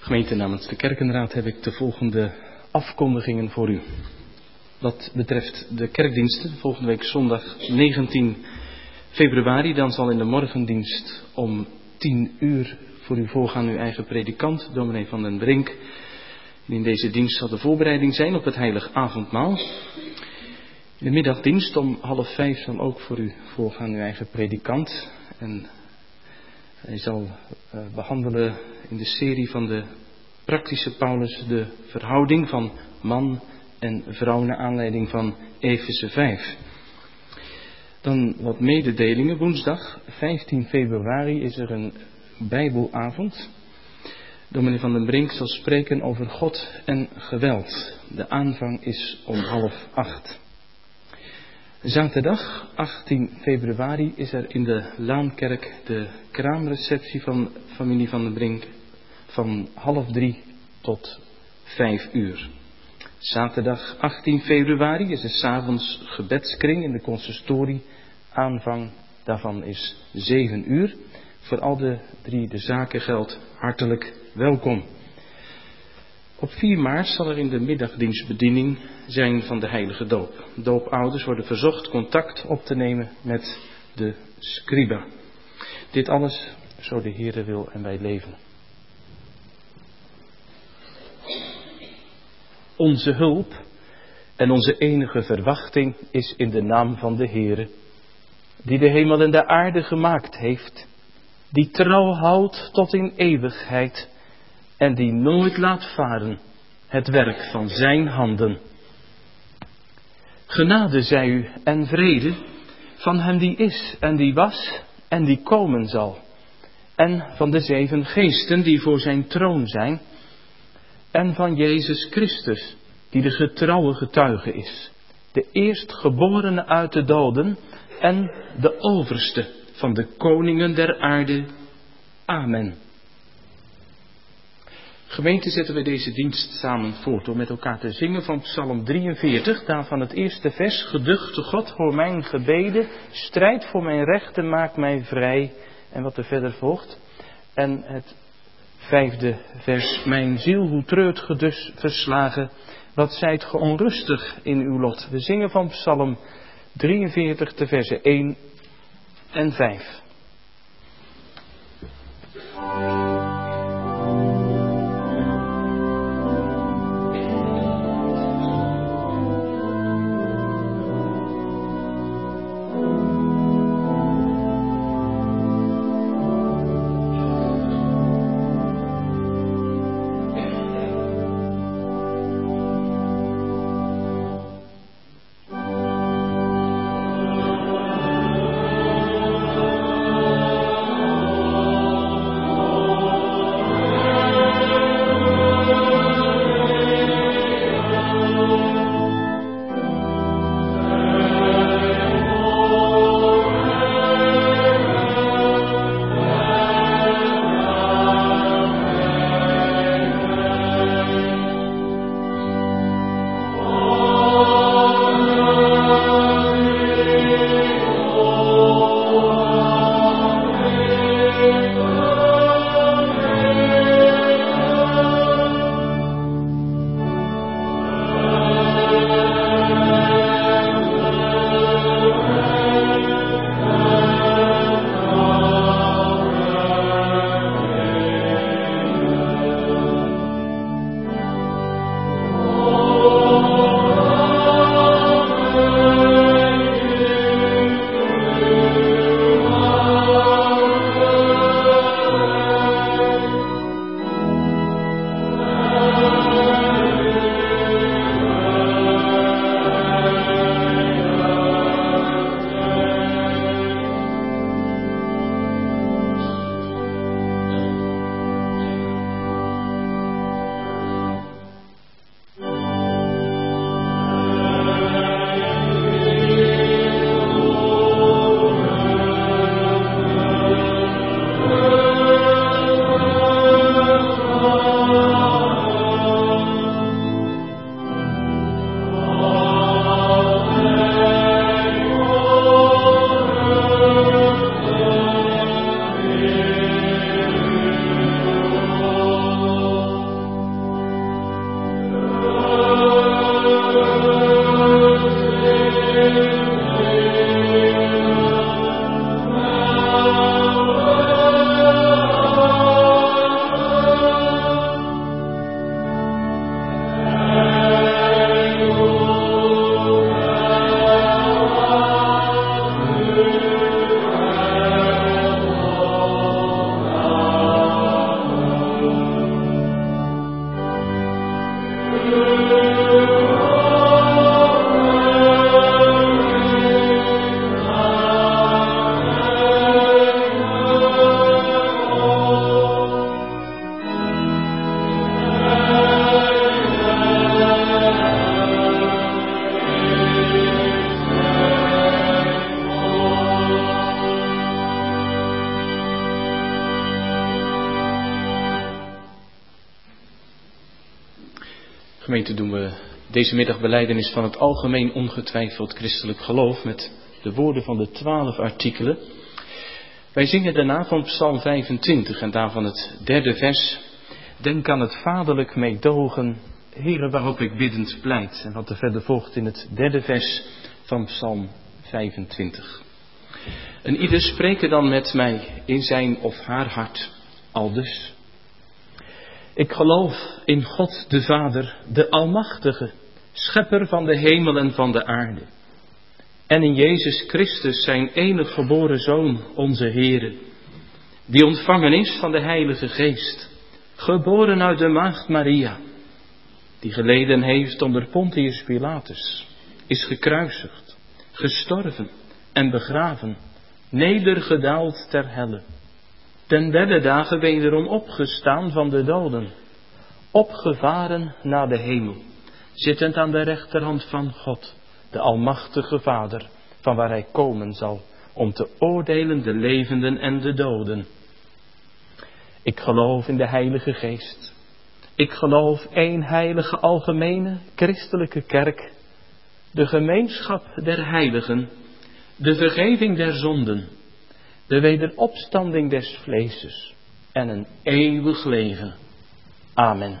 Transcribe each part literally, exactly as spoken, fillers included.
Gemeente, namens de Kerkenraad heb ik de volgende afkondigingen voor u. Wat betreft de kerkdiensten, volgende week zondag negentien februari, dan zal in de morgendienst om tien uur voor u voorgaan uw eigen predikant, dominee Van den Brink. En in deze dienst zal de voorbereiding zijn op het heilig avondmaal. In de middagdienst om half vijf zal ook voor u voorgaan uw eigen predikant. En hij zal uh, behandelen in de serie van de praktische Paulus de verhouding van man en vrouw naar aanleiding van Efeze vijf. Dan wat mededelingen. Woensdag vijftien februari is er een Bijbelavond. Dominee Van den Brink zal spreken over God en geweld. De aanvang is om half acht. Zaterdag achttien februari is er in de Laankerk de kraamreceptie van familie Van den Brink van half drie tot vijf uur. Zaterdag achttien februari is er 's avonds gebedskring in de consistorie. Aanvang daarvan is zeven uur. Voor al de drie de zaken geldt hartelijk welkom. Op vier maart zal er in de middagdienstbediening zijn van de heilige doop. Doopouders worden verzocht contact op te nemen met de scriba. Dit alles, zo de Heere wil en wij leven. Onze hulp en onze enige verwachting is in de naam van de Heere, die de hemel en de aarde gemaakt heeft, die trouw houdt tot in eeuwigheid en die nooit laat varen het werk van zijn handen. Genade zij u en vrede van hem die is en die was en die komen zal, en van de zeven geesten die voor zijn troon zijn, en van Jezus Christus, die de getrouwe getuige is, de eerstgeborene uit de doden en de overste van de koningen der aarde. Amen. Gemeente, zetten we deze dienst samen voort door met elkaar te zingen van Psalm drieënveertig, daarvan het eerste vers: Geduchte God, hoor mijn gebeden, strijd voor mijn rechten, maak mij vrij. En wat er verder volgt. En het vijfde vers: Mijn ziel, hoe treurt ge dus verslagen, wat zijt ge onrustig in uw lot. We zingen van Psalm drieënveertig, de versen één en vijf. Amen. Gemeente, doen we deze middag belijdenis van het algemeen ongetwijfeld christelijk geloof met de woorden van de twaalf artikelen. Wij zingen daarna van Psalm vijfentwintig en daarvan het derde vers. Denk aan het vaderlijk meedogen, Heere, waarop ik biddend pleit. En wat er verder volgt in het derde vers van Psalm vijfentwintig. En ieder spreken dan met mij in zijn of haar hart, aldus. Ik geloof in God de Vader, de Almachtige, schepper van de hemel en van de aarde. En in Jezus Christus, zijn enig geboren Zoon, onze Heere, die ontvangen is van de Heilige Geest, geboren uit de Maagd Maria, die geleden heeft onder Pontius Pilatus, is gekruisigd, gestorven en begraven, nedergedaald ter helle. Ten derde dagen wederom opgestaan van de doden, opgevaren naar de hemel, zittend aan de rechterhand van God, de Almachtige Vader, van waar hij komen zal, om te oordelen de levenden en de doden. Ik geloof in de Heilige Geest. Ik geloof één heilige algemene christelijke kerk, de gemeenschap der heiligen, de vergeving der zonden, de wederopstanding des vleeses en een eeuwig leven. Amen.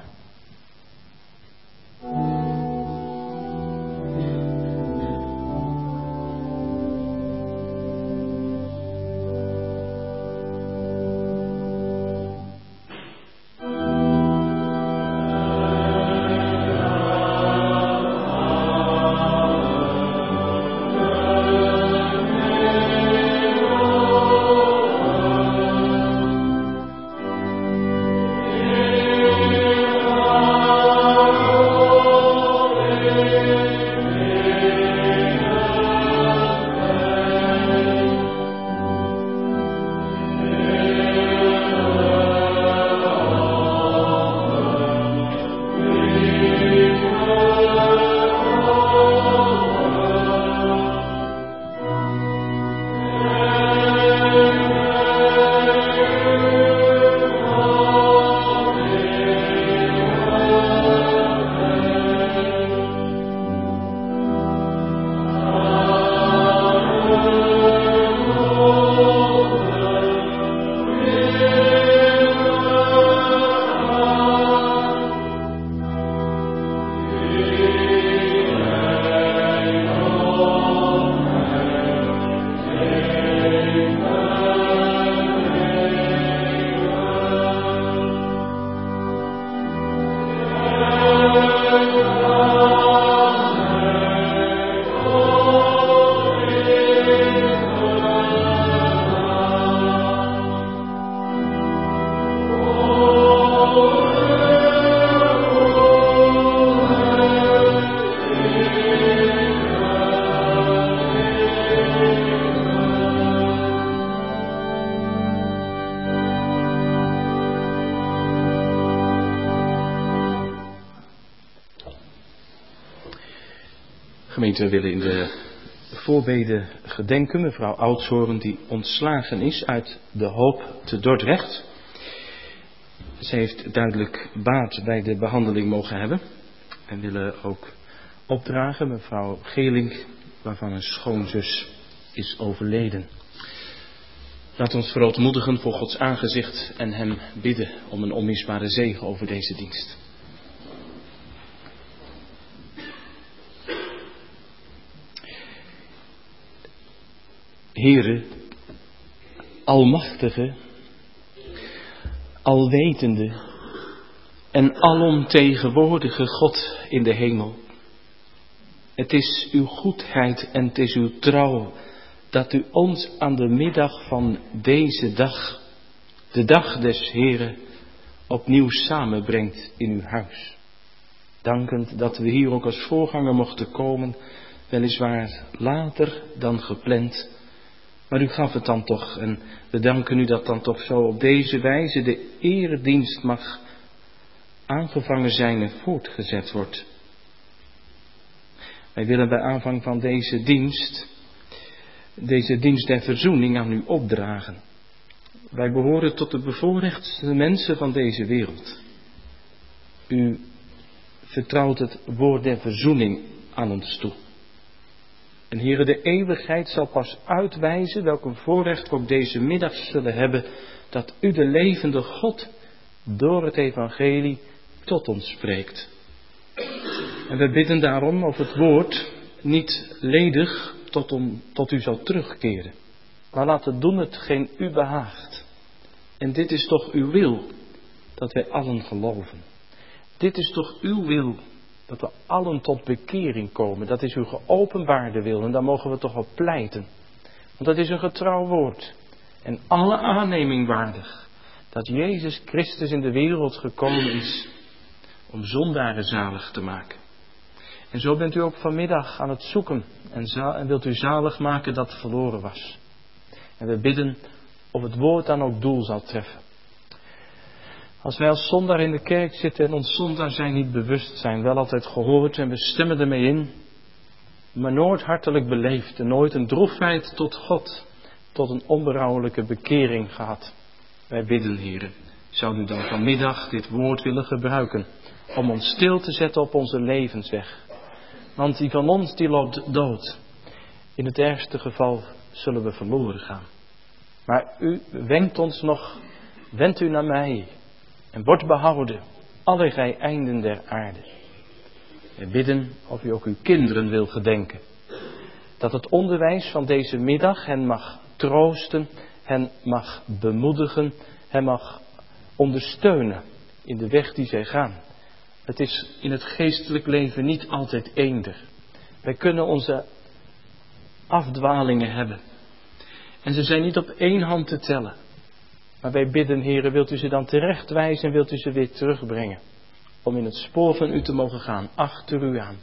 Gemeente, we willen in de voorbeden gedenken mevrouw Oudshoorn, die ontslagen is uit de Hoop te Dordrecht. Zij heeft duidelijk baat bij de behandeling mogen hebben. En willen ook opdragen mevrouw Gelink, waarvan een schoonzus is overleden. Laat ons verootmoedigen voor Gods aangezicht en hem bidden om een onmisbare zegen over deze dienst. Heere, almachtige, alwetende en alomtegenwoordige God in de hemel. Het is uw goedheid en het is uw trouw dat u ons aan de middag van deze dag, de dag des Heren, opnieuw samenbrengt in uw huis. Dankend dat we hier ook als voorganger mochten komen, weliswaar later dan gepland. Maar u gaf het dan toch en we danken u dat dan toch zo op deze wijze de eredienst mag aangevangen zijn en voortgezet wordt. Wij willen bij aanvang van deze dienst, deze dienst der verzoening aan u opdragen. Wij behoren tot de bevoorrechtste mensen van deze wereld. U vertrouwt het woord der verzoening aan ons toe. En Heere, de eeuwigheid zal pas uitwijzen welk een voorrecht we ook deze middag zullen hebben, dat u de levende God door het evangelie tot ons spreekt. En we bidden daarom of het woord niet ledig tot, om, tot u zal terugkeren. Maar laat het doen hetgeen u behaagt. En dit is toch uw wil, dat wij allen geloven. Dit is toch uw wil, dat we allen tot bekering komen. Dat is uw geopenbaarde wil en daar mogen we toch op pleiten. Want dat is een getrouw woord. En alle aanneming waardig. Dat Jezus Christus in de wereld gekomen is om zondaren zalig te maken. En zo bent u ook vanmiddag aan het zoeken en, za- en wilt u zalig maken dat verloren was. En we bidden of het woord dan ook doel zal treffen. Als wij als zondaar in de kerk zitten en ons zondaar zijn niet bewust zijn, wel altijd gehoord en we stemmen ermee in, maar nooit hartelijk beleefd en nooit een droefheid tot God, tot een onberouwelijke bekering gehad. Wij bidden, Heere, zou u dan vanmiddag dit woord willen gebruiken om ons stil te zetten op onze levensweg. Want die van ons die loopt dood. In het ergste geval zullen we verloren gaan. Maar u wenkt ons nog, wend u naar mij en wordt behouden, alle gij einden der aarde. Wij bidden of u ook uw kinderen wil gedenken. Dat het onderwijs van deze middag hen mag troosten, hen mag bemoedigen, hen mag ondersteunen in de weg die zij gaan. Het is in het geestelijk leven niet altijd eender. Wij kunnen onze afdwalingen hebben. En ze zijn niet op één hand te tellen. Maar wij bidden, Heere, wilt u ze dan terechtwijzen en wilt u ze weer terugbrengen. Om in het spoor van u te mogen gaan, achter u aan.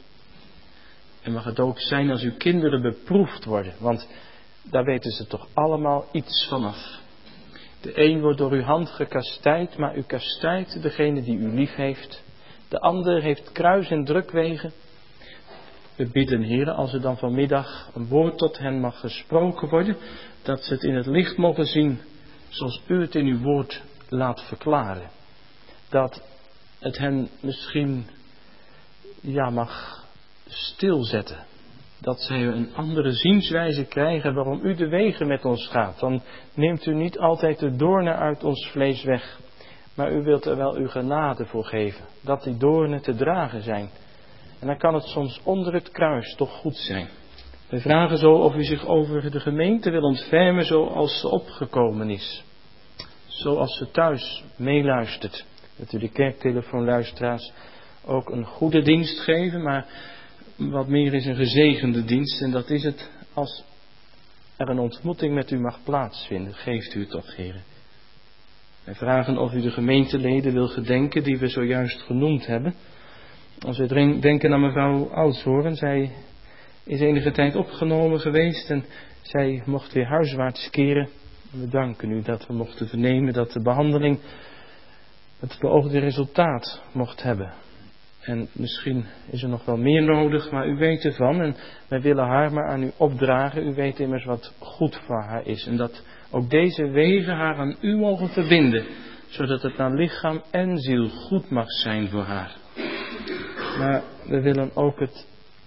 En mag het ook zijn als uw kinderen beproefd worden. Want daar weten ze toch allemaal iets vanaf. De een wordt door uw hand gekastijd, maar u kastijdt degene die u lief heeft. De ander heeft kruis en drukwegen. We bidden, Heere, als er dan vanmiddag een woord tot hen mag gesproken worden, dat ze het in het licht mogen zien, zoals u het in uw woord laat verklaren. Dat het hen misschien, ja, mag stilzetten. Dat zij een andere zienswijze krijgen waarom u de wegen met ons gaat. Dan neemt u niet altijd de doornen uit ons vlees weg. Maar u wilt er wel uw genade voor geven. Dat die doornen te dragen zijn. En dan kan het soms onder het kruis toch goed zijn. We vragen zo of u zich over de gemeente wil ontfermen zoals ze opgekomen is. Zoals ze thuis meeluistert. Dat u de kerktelefoonluisteraars ook een goede dienst geven, maar wat meer is een gezegende dienst. En dat is het als er een ontmoeting met u mag plaatsvinden. Geeft u het toch, heren. Wij vragen of u de gemeenteleden wil gedenken die we zojuist genoemd hebben. Als we denken aan mevrouw Oudshoorn, zij is enige tijd opgenomen geweest en zij mocht weer huiswaarts keren. We danken u dat we mochten vernemen dat de behandeling het beoogde resultaat mocht hebben. En misschien is er nog wel meer nodig, maar u weet ervan en wij willen haar maar aan u opdragen. U weet immers wat goed voor haar is en dat ook deze wegen haar aan u mogen verbinden, zodat het naar lichaam en ziel goed mag zijn voor haar. Maar we willen ook het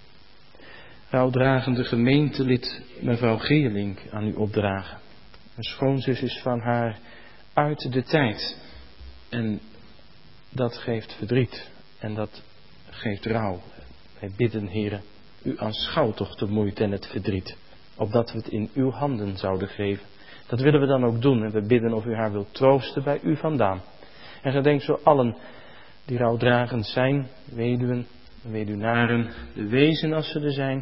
rouwdragende gemeentelid mevrouw Geerlink aan u opdragen. Een schoonzus is van haar uit de tijd. En dat geeft verdriet. En dat geeft rouw. Wij bidden, Heere, u aanschouwt toch de moeite en het verdriet. Opdat we het in uw handen zouden geven. Dat willen we dan ook doen. En we bidden of u haar wilt troosten bij u vandaan. En gedenk zo allen die rouwdragend zijn. Weduwen, weduwnaren, de wezen als ze er zijn.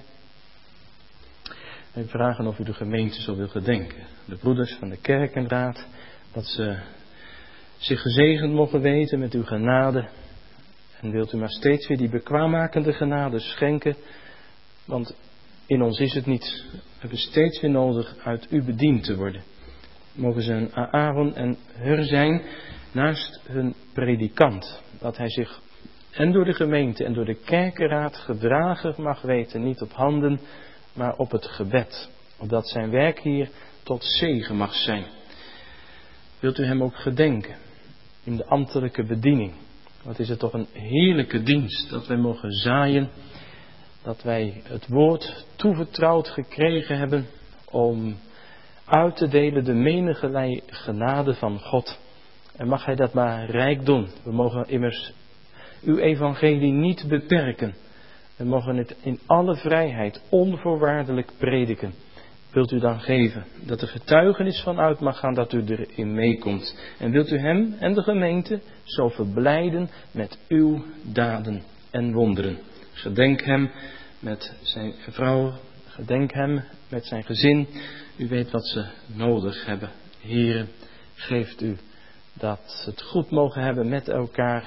Wij vragen of u de gemeente zo wil gedenken. De broeders van de kerkenraad. Dat ze zich gezegend mogen weten met uw genade. En wilt u maar steeds weer die bekwaammakende genade schenken. Want in ons is het niet. We hebben steeds weer nodig uit u bediend te worden. Mogen ze een Aaron en Hur zijn naast hun predikant. Dat hij zich en door de gemeente en door de kerkenraad gedragen mag weten. Niet op handen, maar op het gebed. Opdat zijn werk hier tot zegen mag zijn. Wilt u hem ook gedenken in de ambtelijke bediening. Wat is het toch een heerlijke dienst dat wij mogen zaaien. Dat wij het woord toevertrouwd gekregen hebben om uit te delen de menige genade van God. En mag Hij dat maar rijk doen. We mogen immers uw evangelie niet beperken. We mogen het in alle vrijheid onvoorwaardelijk prediken. Wilt u dan geven dat er getuigenis van uit mag gaan dat u erin meekomt. En wilt u hem en de gemeente zo verblijden met uw daden en wonderen. Gedenk hem met zijn vrouw, gedenk hem met zijn gezin. U weet wat ze nodig hebben. Here, geeft u dat ze het goed mogen hebben met elkaar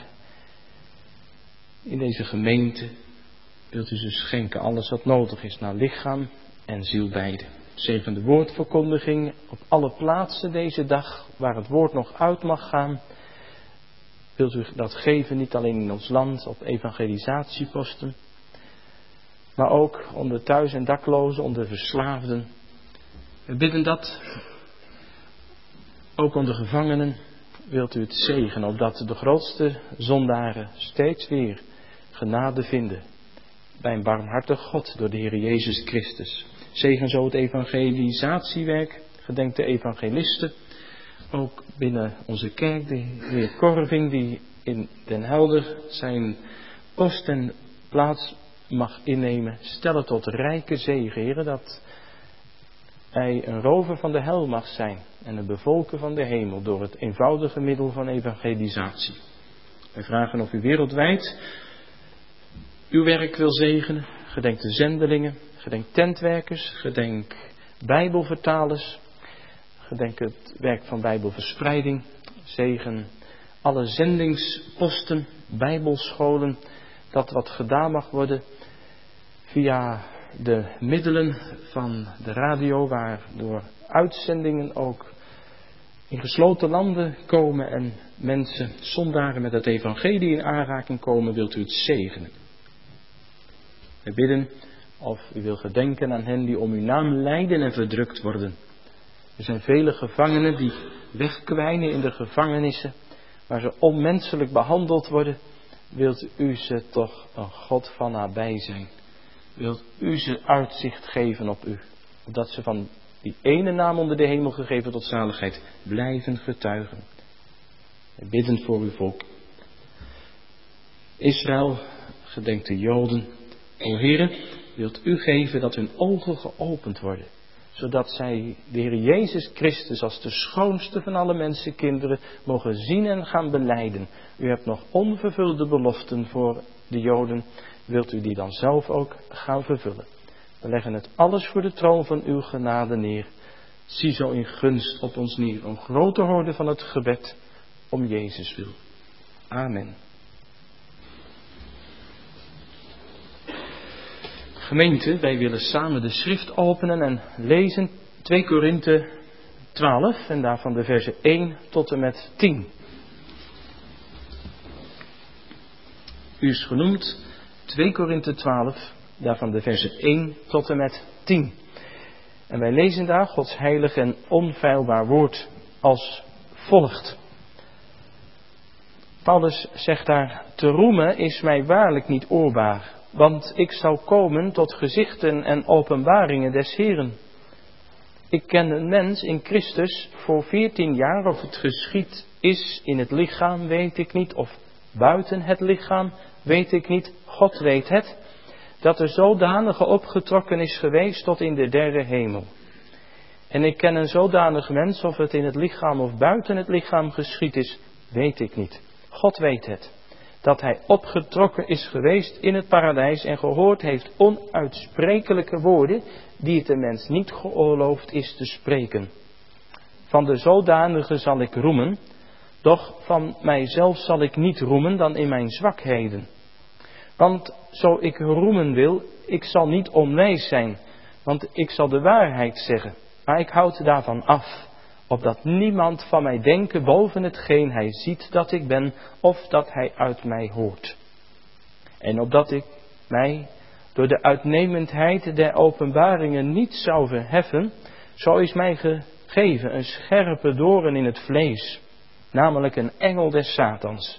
in deze gemeente. Wilt u ze schenken alles wat nodig is naar lichaam en ziel beide. Zegen de woordverkondiging op alle plaatsen deze dag waar het woord nog uit mag gaan. Wilt u dat geven niet alleen in ons land op evangelisatieposten, maar ook onder thuis- en daklozen, onder verslaafden. We bidden dat ook onder gevangenen. Wilt u het zegenen, opdat de grootste zondaren steeds weer genade vinden bij een barmhartig God door de Heer Jezus Christus. Zegen zo het evangelisatiewerk, gedenk de evangelisten. Ook binnen onze kerk, de heer Korving die in Den Helder zijn post en plaats mag innemen. Stel het tot rijke zegen, Heer, dat hij een rover van de hel mag zijn en een bevolker van de hemel door het eenvoudige middel van evangelisatie. Wij vragen of u wereldwijd uw werk wil zegenen. Gedenk de zendelingen, gedenk tentwerkers, gedenk bijbelvertalers, gedenk het werk van bijbelverspreiding, zegen alle zendingsposten, bijbelscholen, dat wat gedaan mag worden via de middelen van de radio, waardoor uitzendingen ook in gesloten landen komen en mensen, zondaren met het evangelie in aanraking komen, wilt u het zegenen. We bidden of u wil gedenken aan hen die om uw naam lijden en verdrukt worden. Er zijn vele gevangenen die wegkwijnen in de gevangenissen, waar ze onmenselijk behandeld worden. Wilt u ze toch een God van nabij zijn? Wilt u ze uitzicht geven op u, opdat ze van die ene naam onder de hemel gegeven tot zaligheid blijven getuigen. We bidden voor uw volk. Israël, gedenk de Joden. O Heere, wilt u geven dat hun ogen geopend worden, zodat zij de Heer Jezus Christus als de schoonste van alle mensenkinderen mogen zien en gaan belijden. U hebt nog onvervulde beloften voor de Joden, wilt u die dan zelf ook gaan vervullen. We leggen het alles voor de troon van uw genade neer. Zie zo in gunst op ons neer, een grote hoorde van het gebed om Jezus wil. Amen. Gemeente, wij willen samen de schrift openen en lezen twee Korinthe twaalf en daarvan de versen één tot en met tien. U is genoemd twee Korinthe twaalf, daarvan de versen één tot en met tien. En wij lezen daar Gods heilig en onfeilbaar woord als volgt. Paulus zegt daar, te roemen is mij waarlijk niet oorbaar, want ik zal komen tot gezichten en openbaringen des Heeren. Ik ken een mens in Christus voor veertien jaar, of het geschied is in het lichaam, weet ik niet, of buiten het lichaam, weet ik niet, God weet het, dat er zodanige opgetrokken is geweest tot in de derde hemel. En ik ken een zodanig mens, of het in het lichaam of buiten het lichaam geschied is, weet ik niet. God weet het, dat hij opgetrokken is geweest in het paradijs en gehoord heeft onuitsprekelijke woorden, die het de mens niet geoorloofd is te spreken. Van de zodanige zal ik roemen, doch van mijzelf zal ik niet roemen dan in mijn zwakheden. Want zo ik roemen wil, ik zal niet onwijs zijn, want ik zal de waarheid zeggen, maar ik houd daarvan af, opdat niemand van mij denke boven hetgeen hij ziet dat ik ben, of dat hij uit mij hoort. En opdat ik mij door de uitnemendheid der openbaringen niet zou verheffen, zo is mij gegeven een scherpe doorn in het vlees, namelijk een engel des Satans,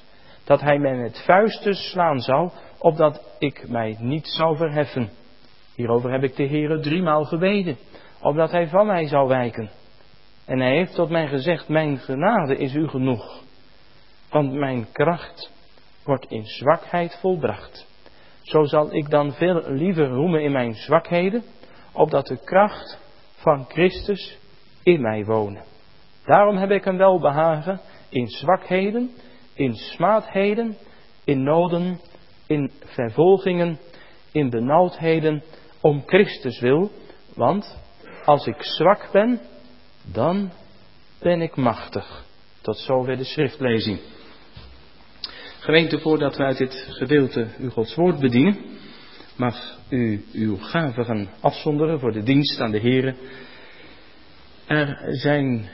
dat hij mij met vuisten slaan zou, opdat ik mij niet zou verheffen. Hierover heb ik de Heere driemaal gebeden, opdat hij van mij zou wijken. En hij heeft tot mij gezegd, mijn genade is u genoeg, want mijn kracht wordt in zwakheid volbracht. Zo zal ik dan veel liever roemen in mijn zwakheden, opdat de kracht van Christus in mij wonen. Daarom heb ik hem welbehagen in zwakheden, in smaadheden, in noden, in vervolgingen, in benauwdheden, om Christus wil. Want als ik zwak ben, dan ben ik machtig. Tot zover de schriftlezing. Gemeente, voordat we uit dit gedeelte uw Gods woord bedienen, mag u uw gaven gaan afzonderen voor de dienst aan de Heere. Er zijn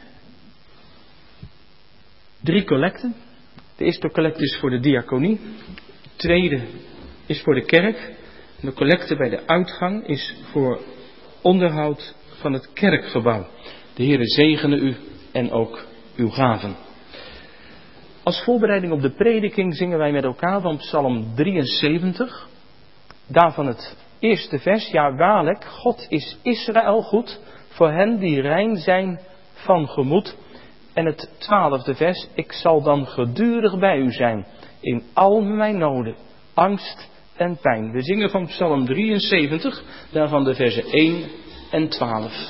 drie collecten. De eerste collecte is voor de diaconie. De tweede is voor de kerk. En de collecte bij de uitgang is voor onderhoud van het kerkgebouw. De Heere zegene u en ook uw gaven. Als voorbereiding op de prediking zingen wij met elkaar van Psalm drieënzeventig. Daarvan het eerste vers. Ja, waarlijk, God is Israël goed voor hen die rein zijn van gemoed. En het twaalfde vers. Ik zal dan gedurig bij u zijn in al mijn noden, angst en pijn. We zingen van Psalm drieënzeventig, daarvan de versen één en twaalf.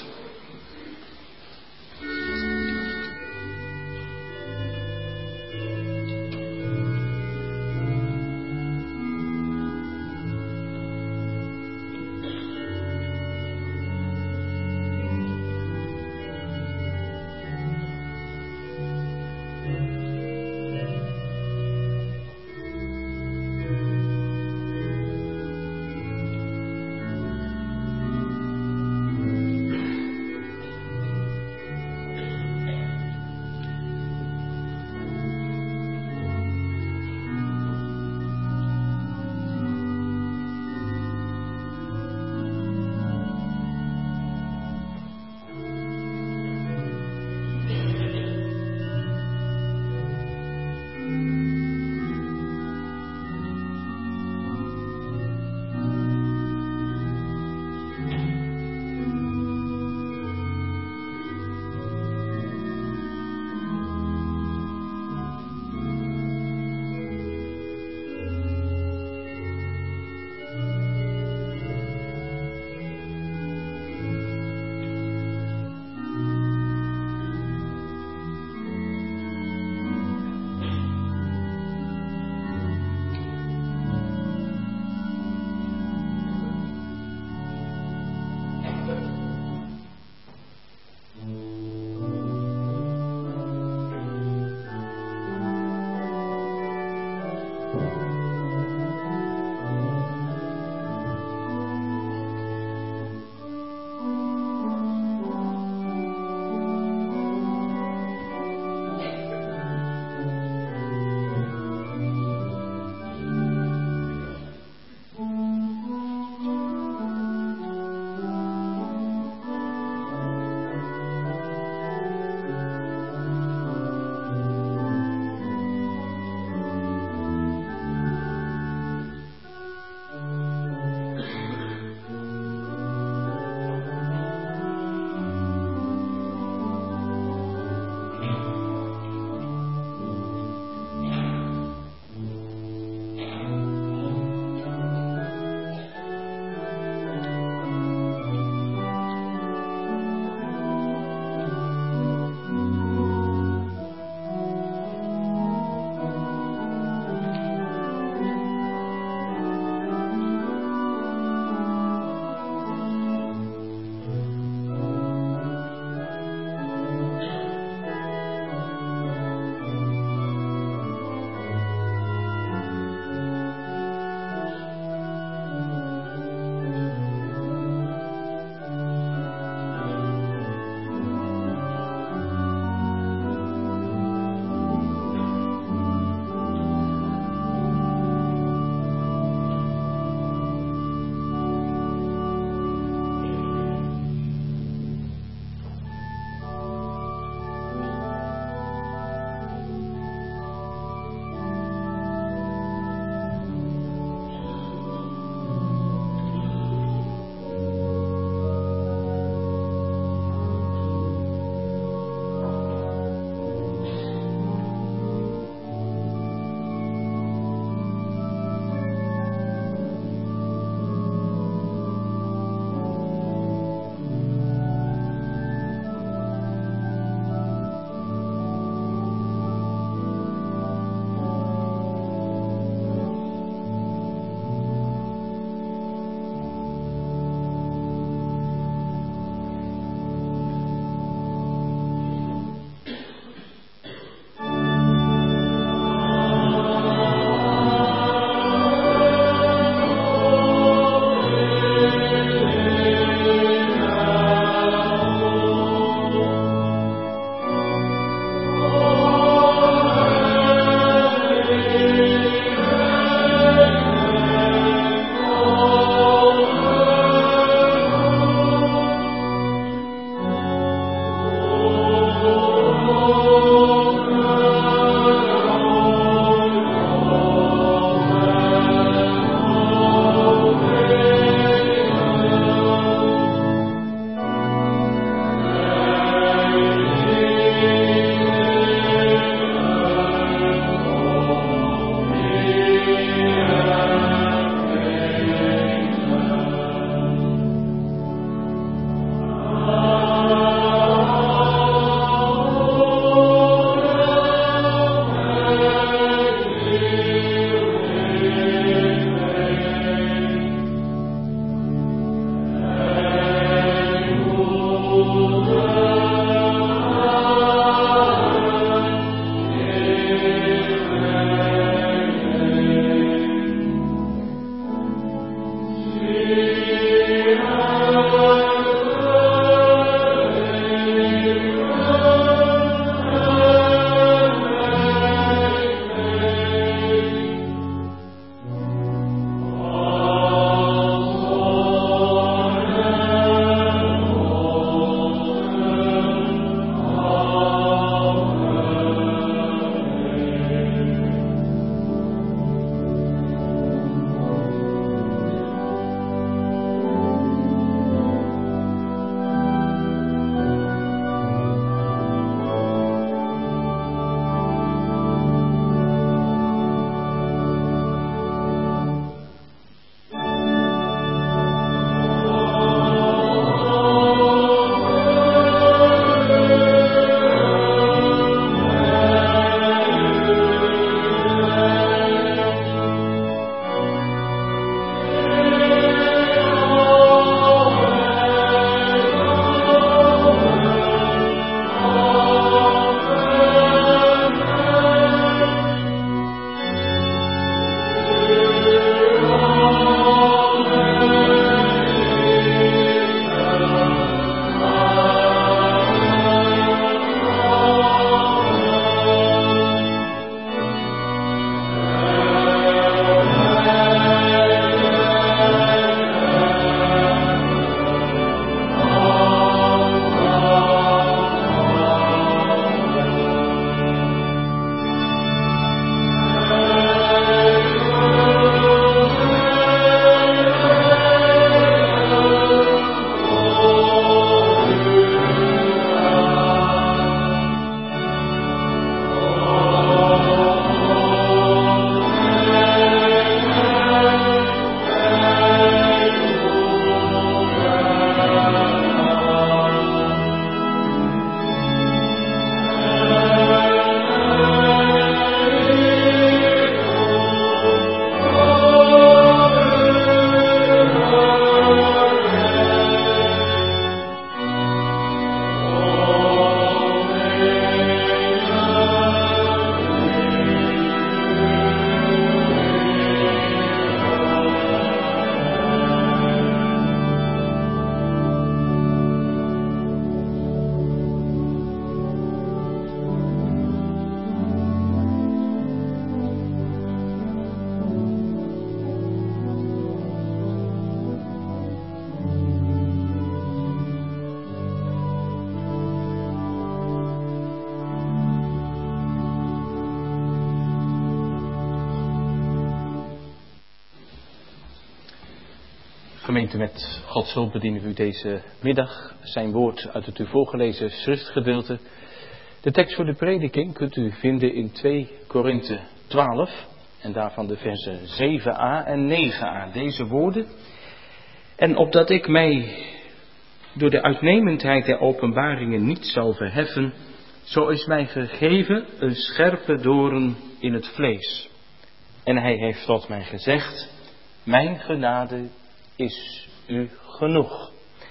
Gemeente, met Gods hulp bedienen we u deze middag zijn woord uit het u voorgelezen schriftgedeelte. De tekst voor de prediking kunt u vinden in twee Korinthe twaalf en daarvan de versen zeven a en negen a. Deze woorden. En opdat ik mij door de uitnemendheid der openbaringen niet zal verheffen, zo is mij gegeven een scherpe doorn in het vlees. En hij heeft tot mij gezegd, mijn genade is u genoeg.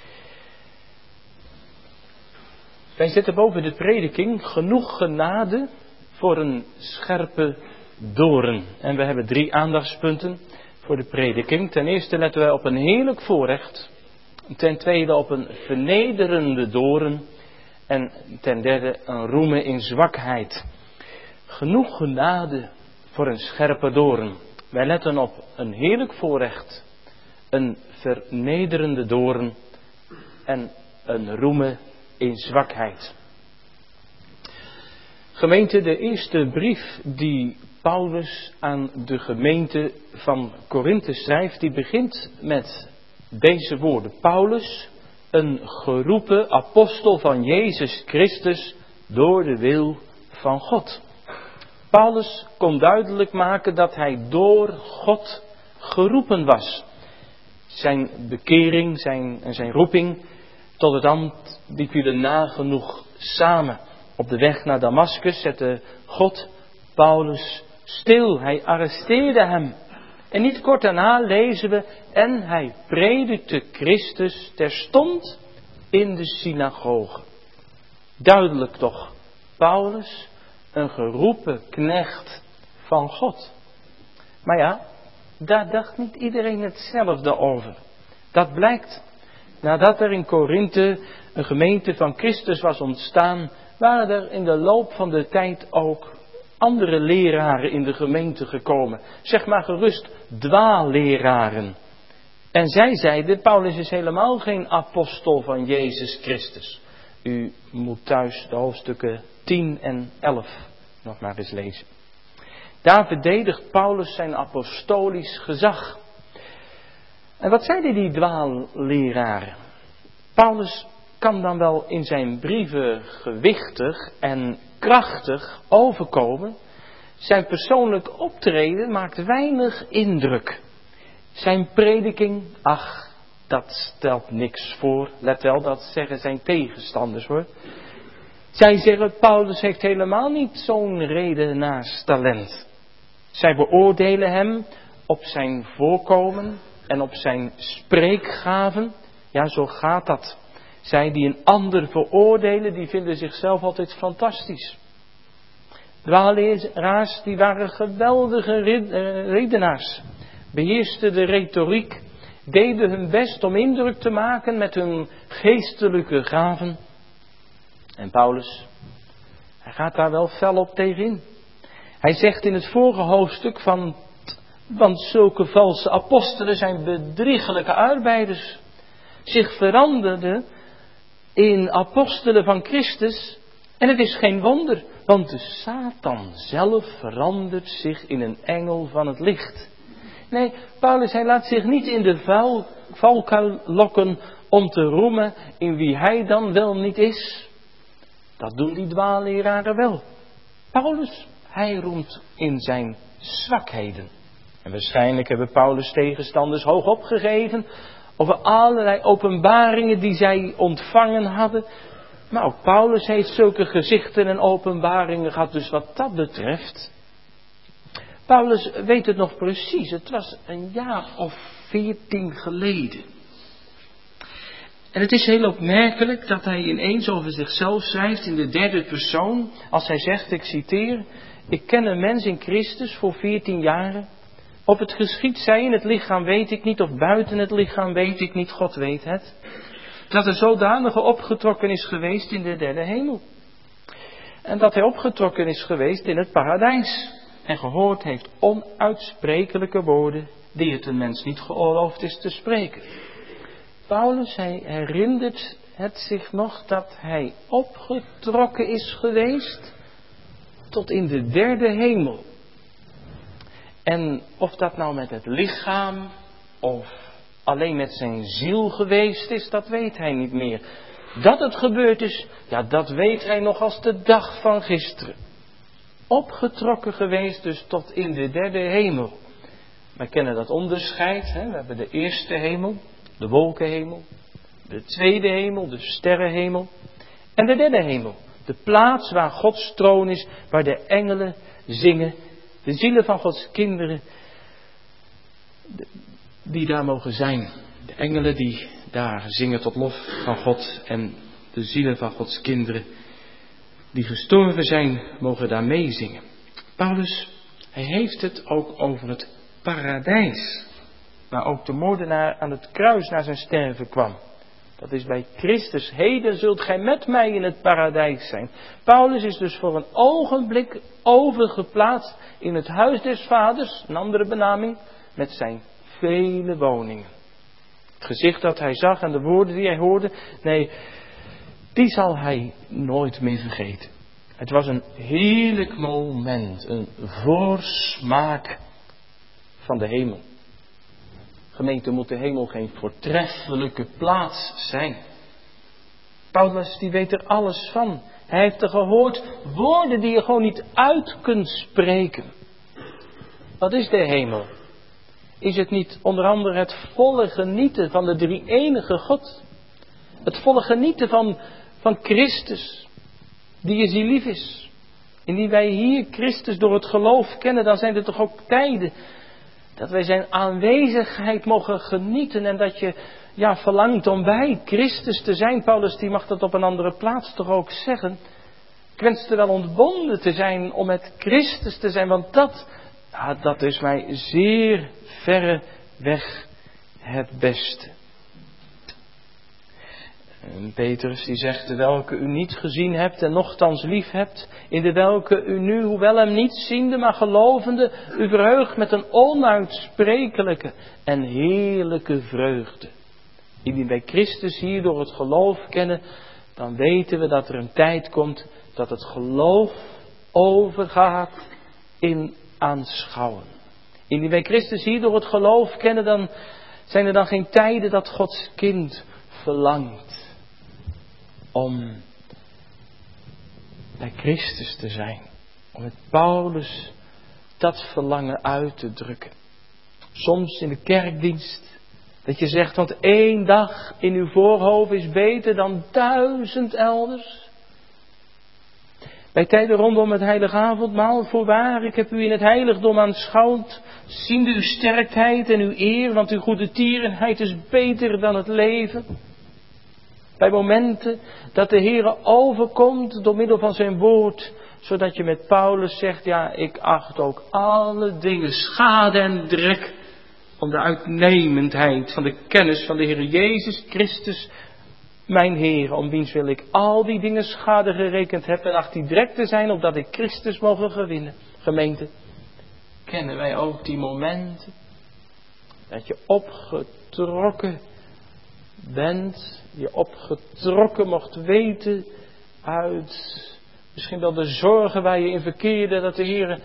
Wij zetten boven de prediking genoeg genade voor een scherpe doorn. En we hebben drie aandachtspunten voor de prediking. Ten eerste letten wij op een heerlijk voorrecht. Ten tweede op een vernederende doorn. En ten derde een roemen in zwakheid. Genoeg genade voor een scherpe doorn. Wij letten op een heerlijk voorrecht. Een vernederende doorn. En een roemen in zwakheid. Gemeente, de eerste brief die Paulus aan de gemeente van Korinthe schrijft, die begint met deze woorden. Paulus, een geroepen apostel van Jezus Christus door de wil van God. Paulus kon duidelijk maken dat hij door God geroepen was. Zijn bekering zijn, en zijn roeping tot het ambt, die vielen nagenoeg samen. Op de weg naar Damaskus zette God Paulus stil. Hij arresteerde hem. En niet kort daarna lezen we, en hij predikte Christus terstond in de synagoge. Duidelijk toch, Paulus, een geroepen knecht van God. Maar ja, daar dacht niet iedereen hetzelfde over. Dat blijkt. Nadat er in Korinthe een gemeente van Christus was ontstaan, waren er in de loop van de tijd ook andere leraren in de gemeente gekomen. Zeg maar gerust dwaalleraren. En zij zeiden, Paulus is helemaal geen apostel van Jezus Christus. U moet thuis de hoofdstukken tien en elf nog maar eens lezen. Daar verdedigt Paulus zijn apostolisch gezag. En wat zeiden die dwaalleraren? Paulus kan dan wel in zijn brieven gewichtig en krachtig overkomen. Zijn persoonlijk optreden maakt weinig indruk. Zijn prediking, ach, dat stelt niks voor. Let wel, dat zeggen zijn tegenstanders hoor. Zij zeggen, Paulus heeft helemaal niet zo'n redenaarstalent. Zij beoordelen hem op zijn voorkomen en op zijn spreekgaven. Ja, zo gaat dat. Zij die een ander veroordelen, die vinden zichzelf altijd fantastisch. Dwaalleraars, die waren geweldige redenaars. Beheersten de retoriek, deden hun best om indruk te maken met hun geestelijke gaven. En Paulus, hij gaat daar wel fel op tegenin. Hij zegt in het vorige hoofdstuk van, want zulke valse apostelen zijn bedriegelijke arbeiders. Zich veranderden in apostelen van Christus. En het is geen wonder, want de Satan zelf verandert zich in een engel van het licht. Nee, Paulus hij laat zich niet in de vuil, valkuil lokken om te roemen in wie hij dan wel niet is. Dat doen die dwaalleraren wel. Paulus, hij roemt in zijn zwakheden. En waarschijnlijk hebben Paulus tegenstanders hoog opgegeven over allerlei openbaringen die zij ontvangen hadden. Maar ook Paulus heeft zulke gezichten en openbaringen gehad. Dus wat dat betreft, Paulus weet het nog precies. Het was een jaar of veertien geleden. En het is heel opmerkelijk dat hij ineens over zichzelf schrijft in de derde persoon. Als hij zegt, ik citeer, ik ken een mens in Christus voor veertien jaren. Of het geschied zij in het lichaam weet ik niet, of buiten het lichaam weet ik niet, God weet het. Dat er zodanige opgetrokken is geweest in de derde hemel. En dat hij opgetrokken is geweest in het paradijs. En gehoord heeft onuitsprekelijke woorden die het een mens niet geoorloofd is te spreken. Paulus, hij herinnert het zich nog dat hij opgetrokken is geweest tot in de derde hemel. En of dat nou met het lichaam of alleen met zijn ziel geweest is, dat weet hij niet meer. Dat het gebeurd is, ja, dat weet hij nog als de dag van gisteren. Opgetrokken geweest dus tot in de derde hemel. Wij kennen dat onderscheid, hè? We hebben de eerste hemel, de wolkenhemel. De tweede hemel, de sterrenhemel. En de derde hemel, de plaats waar Gods troon is, waar de engelen zingen. De zielen van Gods kinderen, die daar mogen zijn. De engelen die daar zingen tot lof van God. En de zielen van Gods kinderen, die gestorven zijn, mogen daar meezingen. Paulus, hij heeft het ook over het paradijs. Waar ook de moordenaar aan het kruis naar zijn sterven kwam. Dat is bij Christus. Heden zult gij met mij in het paradijs zijn. Paulus is dus voor een ogenblik overgeplaatst in het huis des vaders. Een andere benaming. Met zijn vele woningen. Het gezicht dat hij zag en de woorden die hij hoorde. Nee, die zal hij nooit meer vergeten. Het was een heerlijk moment. Een voorsmaak van de hemel. Gemeente, moet de hemel geen voortreffelijke plaats zijn. Paulus die weet er alles van. Hij heeft er gehoord woorden die je gewoon niet uit kunt spreken. Wat is de hemel? Is het niet onder andere het volle genieten van de drie-enige God? Het volle genieten van, van Christus, die je ziel lief is. Indien wij hier Christus door het geloof kennen, dan zijn er toch ook tijden dat wij zijn aanwezigheid mogen genieten en dat je ja, verlangt om bij Christus te zijn. Paulus die mag dat op een andere plaats toch ook zeggen. Ik wenste wel ontbonden te zijn om met Christus te zijn, want dat, ja, dat is mij zeer verre weg het beste. En Petrus die zegt, de welke u niet gezien hebt en nochtans lief hebt, in de welke u nu, hoewel hem niet ziende, maar gelovende, u verheugt met een onuitsprekelijke en heerlijke vreugde. Indien wij Christus hier door het geloof kennen, dan weten we dat er een tijd komt dat het geloof overgaat in aanschouwen. Indien wij Christus hier door het geloof kennen, dan zijn er dan geen tijden dat Gods kind verlangt om bij Christus te zijn. Om met Paulus dat verlangen uit te drukken. Soms in de kerkdienst. Dat je zegt, want één dag in uw voorhoofd is beter dan duizend elders. Bij tijden rondom het heilige avondmaal, voorwaar, ik heb u in het heiligdom aanschouwd, ziende uw sterkheid en uw eer, want uw goede tierenheid is beter dan het leven. Bij momenten dat de Heere overkomt door middel van zijn woord, zodat je met Paulus zegt, ja, ik acht ook alle dingen schade en drek om de uitnemendheid van de kennis van de Heer Jezus Christus, mijn Heer, om wiens wil ik al die dingen schade gerekend heb en acht die drek te zijn, opdat ik Christus mogen gewinnen. Gemeente, kennen wij ook die momenten dat je opgetrokken bent, je opgetrokken mocht weten uit misschien wel de zorgen waar je in verkeerde, dat de Heer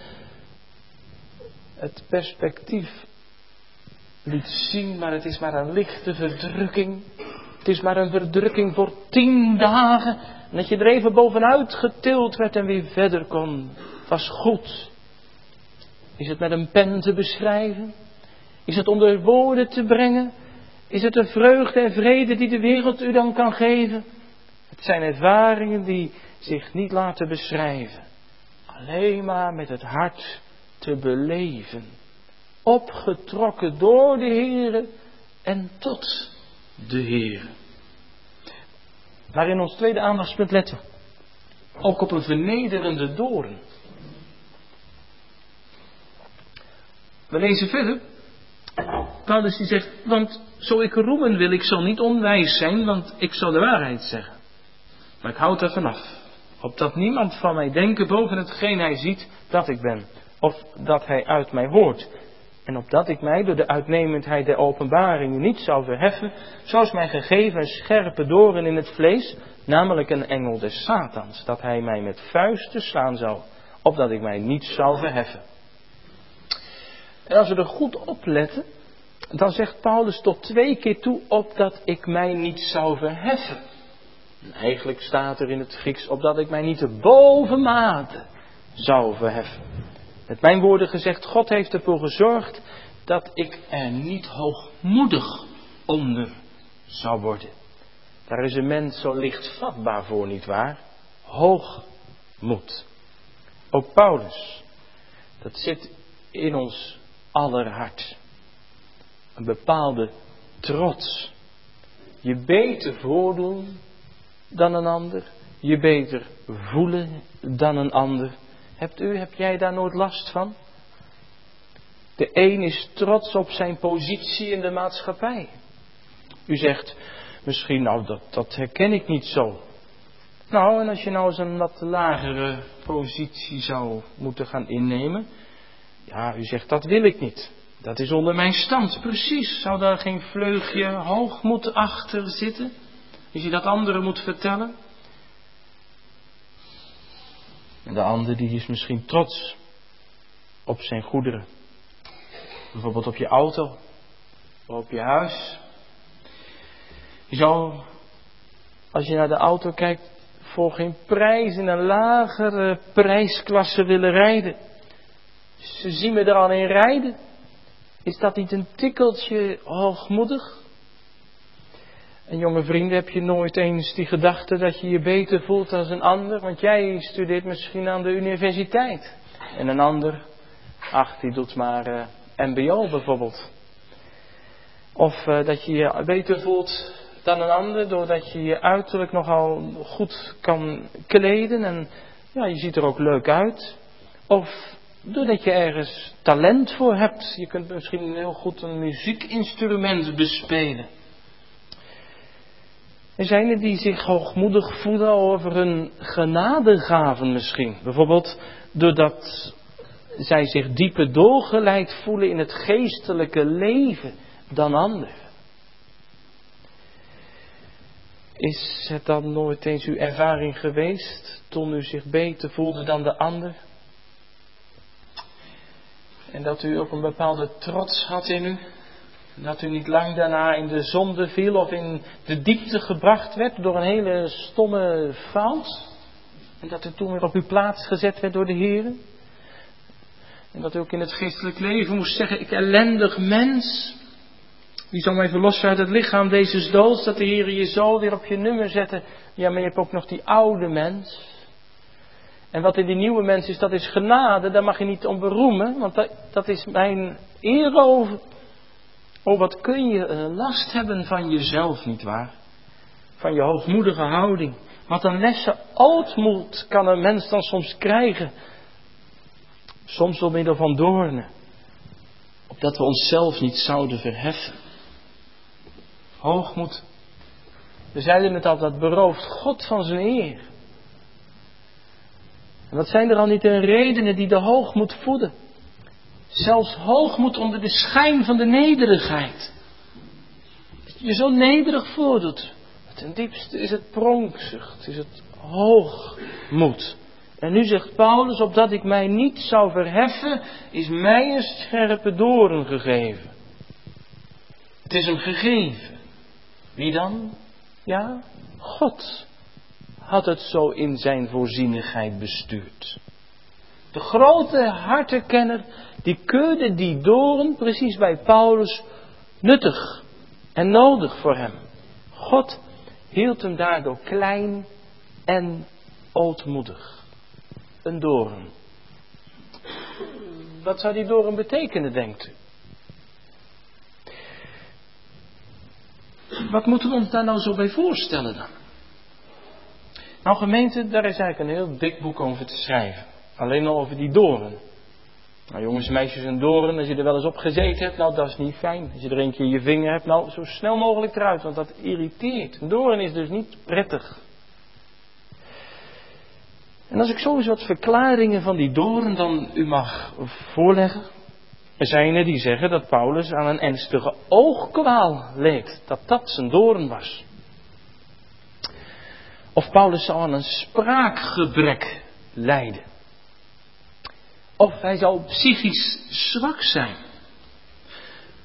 het perspectief liet zien, maar het is maar een lichte verdrukking. Het is maar een verdrukking voor tien dagen. En dat je er even bovenuit getild werd en weer verder kon. Het was goed. Is het met een pen te beschrijven? Is het onder woorden te brengen? Is het de vreugde en vrede die de wereld u dan kan geven? Het zijn ervaringen die zich niet laten beschrijven. Alleen maar met het hart te beleven. Opgetrokken door de Heere en tot de Heere. Maar in ons tweede aandachtspunt letten. Ook op een vernederende doorn. We lezen verder. Paulus die zegt, want zo ik roemen wil, ik zal niet onwijs zijn, want ik zal de waarheid zeggen. Maar ik houd er vanaf. Opdat niemand van mij denken boven hetgeen hij ziet dat ik ben. Of dat hij uit mij hoort. En opdat ik mij door de uitnemendheid der openbaringen niet zou verheffen, zoals mij gegeven een scherpe doorn in het vlees, namelijk een engel des Satans, dat hij mij met vuisten slaan zou, opdat ik mij niet zou verheffen. En als we er goed op letten, Dan zegt Paulus tot twee keer toe opdat ik mij niet zou verheffen. En eigenlijk staat er in het Grieks opdat ik mij niet te bovenmate zou verheffen. Met mijn woorden gezegd, God heeft ervoor gezorgd dat ik er niet hoogmoedig onder zou worden. Daar is een mens zo licht vatbaar voor, nietwaar? Hoogmoed. Ook Paulus, dat zit in ons aller hart. Een bepaalde trots. Je beter voordoen dan een ander. Je beter voelen dan een ander. Hebt u, heb jij daar nooit last van? De een is trots op zijn positie in de maatschappij. U zegt misschien, nou dat, dat herken ik niet zo. Nou, en als je nou eens een wat lagere positie zou moeten gaan innemen. Ja, u zegt dat wil ik niet. Dat is onder mijn stand, precies. Zou daar geen vleugje hoogmoed achter zitten? Als je dat anderen moet vertellen? En de ander die is misschien trots op zijn goederen. Bijvoorbeeld op je auto, of op je huis. Je zou, als je naar de auto kijkt, voor geen prijs in een lagere prijsklasse willen rijden. Ze zien me er al in rijden. Is dat niet een tikkeltje hoogmoedig? En jonge vrienden, heb je nooit eens die gedachte dat je je beter voelt dan een ander? Want jij studeert misschien aan de universiteit. En een ander, ach, die doet maar uh, M B O bijvoorbeeld. Of uh, dat je je beter voelt dan een ander doordat je je uiterlijk nogal goed kan kleden. En ja, je ziet er ook leuk uit. Of doordat je ergens talent voor hebt. Je kunt misschien heel goed een muziekinstrument bespelen. Er zijn er die zich hoogmoedig voelen over hun genadegaven misschien. Bijvoorbeeld doordat zij zich dieper doorgeleid voelen in het geestelijke leven dan anderen. Is het dan nooit eens uw ervaring geweest toen u zich beter voelde dan de ander? En dat u ook een bepaalde trots had in u? Dat u niet lang daarna in de zonde viel of in de diepte gebracht werd door een hele stomme fout? En dat u toen weer op uw plaats gezet werd door de Heer? En dat u ook in het geestelijk leven moest zeggen, ik ellendig mens. Wie zal mij verlossen uit het lichaam deze doods, dat de Heer je zo weer op je nummer zette. Ja, maar je hebt ook nog die oude mens. En wat in die nieuwe mens is, dat is genade. Daar mag je niet om beroemen, want dat, dat is mijn eer over. Oh, wat kun je een last hebben van jezelf, nietwaar? Van je hoogmoedige houding. Wat een lessen ootmoed kan een mens dan soms krijgen. Soms door middel van doornen. Opdat we onszelf niet zouden verheffen. Hoogmoed. We zeiden het al, dat berooft God van zijn eer. En wat zijn er al niet de redenen die de hoogmoed voeden? Zelfs hoogmoed onder de schijn van de nederigheid. Dat je je zo nederig voordoet. Ten diepste is het pronkzucht, is het hoogmoed. En nu zegt Paulus, opdat ik mij niet zou verheffen, is mij een scherpe doorn gegeven. Het is hem gegeven. Wie dan? Ja, God had het zo in zijn voorzienigheid bestuurd. De grote hartenkenner, die keurde die doorn precies bij Paulus nuttig en nodig voor hem. God hield hem daardoor klein en ootmoedig. Een doorn. Wat zou die doorn betekenen, denkt u? Wat moeten we ons daar nou zo bij voorstellen dan? Nou gemeente, daar is eigenlijk een heel dik boek over te schrijven. Alleen al over die doorn. Nou jongens en meisjes, een doorn, als je er wel eens op gezeten hebt, nou dat is niet fijn. Als je er een keer je vinger hebt, nou zo snel mogelijk eruit, want dat irriteert. Een doorn is dus niet prettig. En als ik zo eens wat verklaringen van die doorn dan u mag voorleggen. Er zijn er die zeggen dat Paulus aan een ernstige oogkwaal leed. Dat dat zijn doorn was. Of Paulus zou aan een spraakgebrek lijden. Of hij zou psychisch zwak zijn.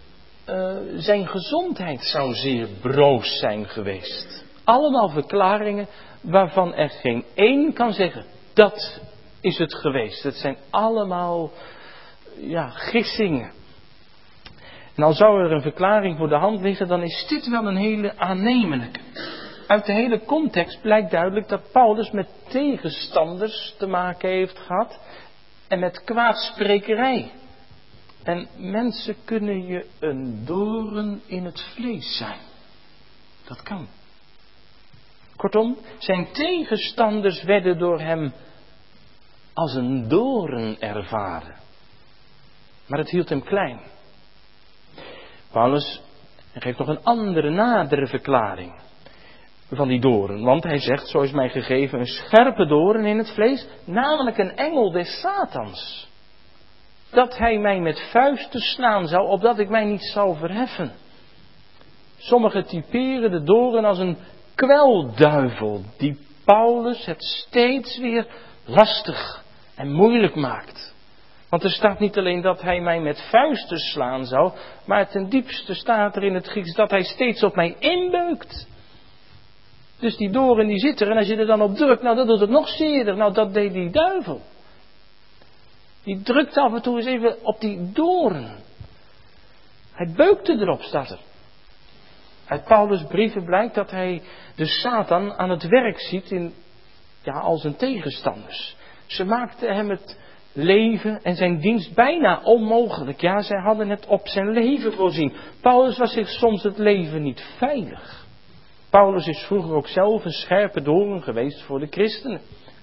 uh, zijn gezondheid zou zeer broos zijn geweest. Allemaal verklaringen waarvan er geen één kan zeggen, dat is het geweest. Het zijn allemaal, ja, gissingen. En al zou er een verklaring voor de hand liggen, dan is dit wel een hele aannemelijke. Uit de hele context blijkt duidelijk dat Paulus met tegenstanders te maken heeft gehad en met kwaadsprekerij. En mensen kunnen je een doorn in het vlees zijn. Dat kan. Kortom, zijn tegenstanders werden door hem als een doorn ervaren. Maar het hield hem klein. Paulus geeft nog een andere, nadere verklaring van die doorn. Want hij zegt, zo is mij gegeven een scherpe doorn in het vlees, namelijk een engel des Satans. Dat hij mij met vuisten slaan zou, opdat ik mij niet zou verheffen. Sommigen typeren de doorn als een kwelduivel, die Paulus het steeds weer lastig en moeilijk maakt. Want er staat niet alleen dat hij mij met vuisten slaan zou, maar ten diepste staat er in het Grieks dat hij steeds op mij inbeukt. Dus die doorn die zit er en als je er dan op drukt, nou dat doet het nog zeerder. Nou dat deed die duivel. Die drukt af en toe eens even op die doorn. Hij beukte erop, staat er. Uit Paulus' brieven blijkt dat hij de Satan aan het werk ziet in, ja, als zijn tegenstanders. Ze maakten hem het leven en zijn dienst bijna onmogelijk. Ja, zij hadden het op zijn leven voorzien. Paulus was zich soms het leven niet veilig. Paulus is vroeger ook zelf een scherpe doorn geweest voor de christenen.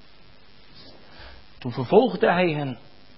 Toen vervolgde hij hen.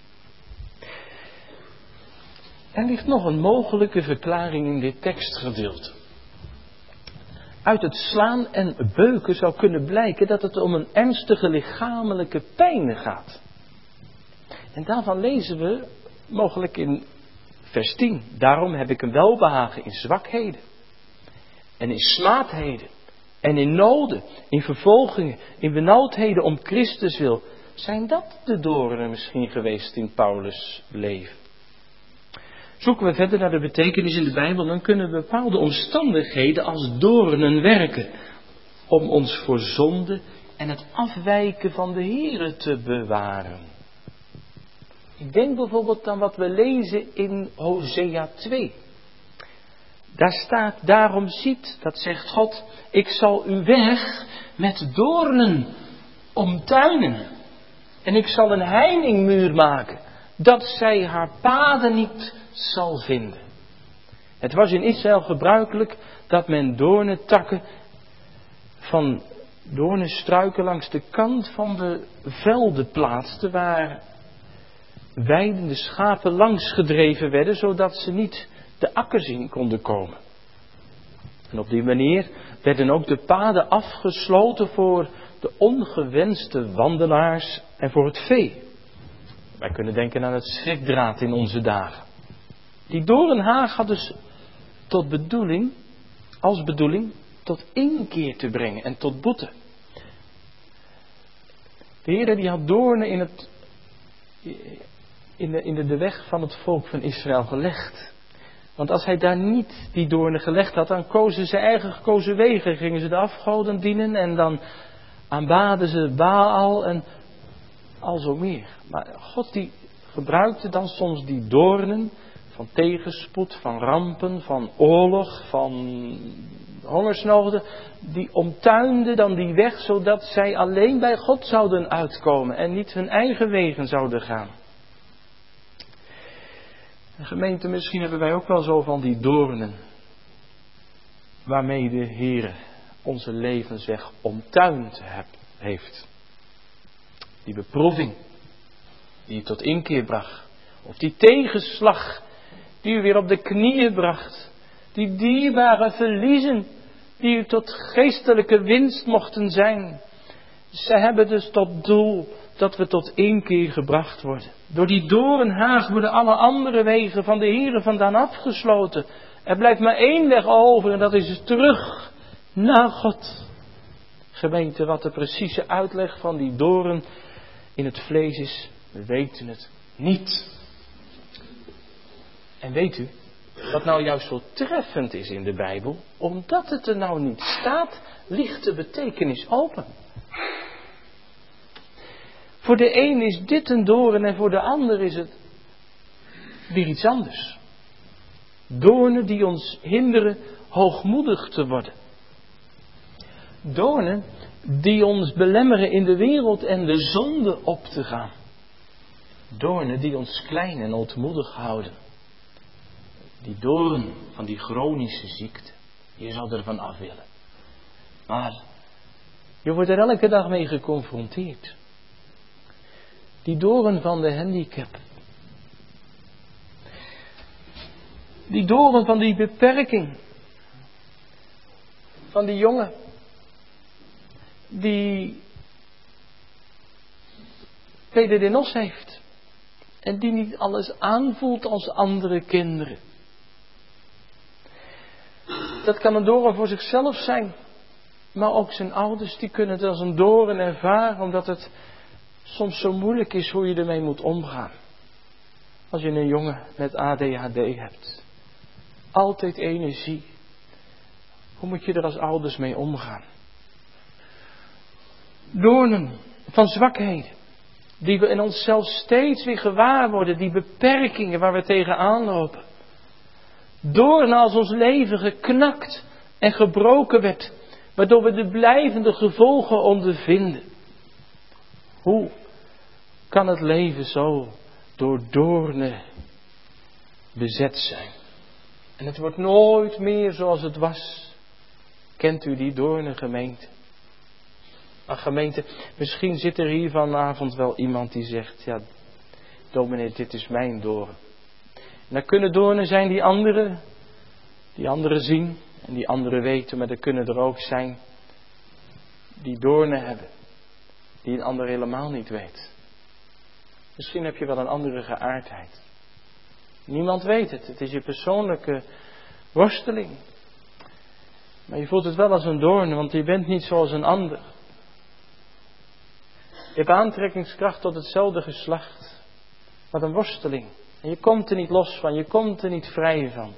Er ligt nog een mogelijke verklaring in dit tekstgedeelte. Uit het slaan en beuken zou kunnen blijken dat het om een ernstige lichamelijke pijn gaat. En daarvan lezen we mogelijk in vers tien. Daarom heb ik een welbehagen in zwakheden. En in smaadheden. En in noden. In vervolgingen. In benauwdheden om Christus wil. Zijn dat de doornen misschien geweest in Paulus' leven? Zoeken we verder naar de betekenis in de Bijbel, dan kunnen bepaalde omstandigheden als doornen werken. Om ons voor zonde en het afwijken van de Here te bewaren. Ik denk bijvoorbeeld aan wat we lezen in Hosea twee. Daar staat, daarom ziet, dat zegt God, ik zal uw weg met doornen omtuinen. En ik zal een heiningmuur maken, dat zij haar paden niet zal vinden. Het was in Israël gebruikelijk dat men doornentakken van doornenstruiken langs de kant van de velden plaatste, waar weidende schapen langs gedreven werden, zodat ze niet de akkers in konden komen. En op die manier werden ook de paden afgesloten voor de ongewenste wandelaars en voor het vee. Wij kunnen denken aan het schrikdraad in onze dagen. Die doornhaag had dus tot bedoeling, als bedoeling, tot inkeer te brengen en tot boete. De Heer die had doornen in, het, in, de, in de, de weg van het volk van Israël gelegd. Want als hij daar niet die doornen gelegd had, dan kozen ze eigen gekozen wegen. Gingen ze de afgoden dienen en dan aanbaden ze Baal en al zo meer. Maar God die gebruikte dan soms die doornen van tegenspoed, van rampen, van oorlog, van hongersnoden. Die omtuinde dan die weg, zodat zij alleen bij God zouden uitkomen en niet hun eigen wegen zouden gaan. En gemeente, misschien hebben wij ook wel zo van die doornen, waarmee de Heer onze levensweg omtuind heeft. Die beproeving die je tot inkeer bracht. Of die tegenslag die u weer op de knieën bracht. Die dierbare verliezen die u tot geestelijke winst mochten zijn. Ze hebben dus tot doel dat we tot inkeer gebracht worden. Door die doornhaag worden alle andere wegen van de Heere vandaan afgesloten. Er blijft maar één weg over en dat is terug naar God. Gemeente, wat de precieze uitleg van die doorn in het vlees is, we weten het niet. En weet u, Wat nou juist zo treffend is in de Bijbel, omdat het er nou niet staat, ligt de betekenis open. Voor de een is dit een doorn en voor de ander is het weer iets anders. Doornen die ons hinderen hoogmoedig te worden. Doornen die ons belemmeren in de wereld en de zonde op te gaan. Doornen die ons klein en ontmoedig houden. Die doorn van die chronische ziekte. Je zou ervan af willen. Maar je wordt er elke dag mee geconfronteerd. Die doorn van de handicap. Die doorn van die beperking. Van die jongen. Die P D D N O S heeft. En die niet alles aanvoelt als andere kinderen. Dat kan een doorn voor zichzelf zijn. Maar ook zijn ouders die kunnen het als een doorn ervaren. Omdat het soms zo moeilijk is hoe je ermee moet omgaan. Als je een jongen met A D H D hebt. Altijd energie. Hoe moet je er als ouders mee omgaan? Doornen van zwakheden. Die we in onszelf steeds weer gewaar worden. Die beperkingen waar we tegenaan lopen. Doornen als ons leven geknakt en gebroken werd. Waardoor we de blijvende gevolgen ondervinden. Hoe kan het leven zo door doornen bezet zijn? En het wordt nooit meer zoals het was. Kent u die doornen gemeente? Maar gemeente, misschien zit er hier vanavond wel iemand die zegt, ja, dominee, dit is mijn doorn. En er kunnen doornen zijn die anderen, die anderen zien en die anderen weten, maar er kunnen er ook zijn die doornen hebben, die een ander helemaal niet weet. Misschien heb je wel een andere geaardheid. Niemand weet het, het is je persoonlijke worsteling. Maar je voelt het wel als een doorn, want je bent niet zoals een ander. Je hebt aantrekkingskracht tot hetzelfde geslacht. Wat een worsteling. En je komt er niet los van, je komt er niet vrij van.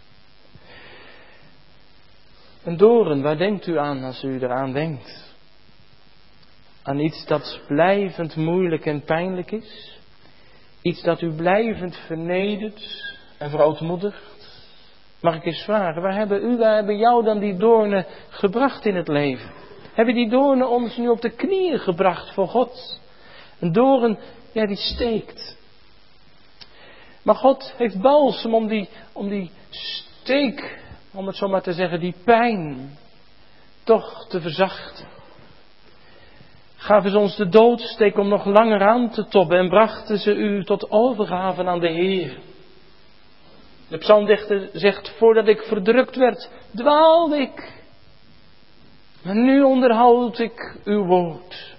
Een doorn, waar denkt u aan als u eraan denkt? Aan iets dat blijvend moeilijk en pijnlijk is? Iets dat u blijvend vernedert en verootmoedigt? Mag ik eens vragen, waar hebben u, waar hebben jou dan die doornen gebracht in het leven? Hebben die doornen ons nu op de knieën gebracht voor God? Een doorn, ja, die steekt. Maar God heeft balsem om die, om die steek, om het zo maar te zeggen, die pijn toch te verzachten. Gaven ze ons de doodsteek om nog langer aan te tobben en brachten ze u tot overgave aan de Heer. De psalmdichter zegt, voordat ik verdrukt werd, dwaalde ik. Maar nu onderhoud ik uw woord.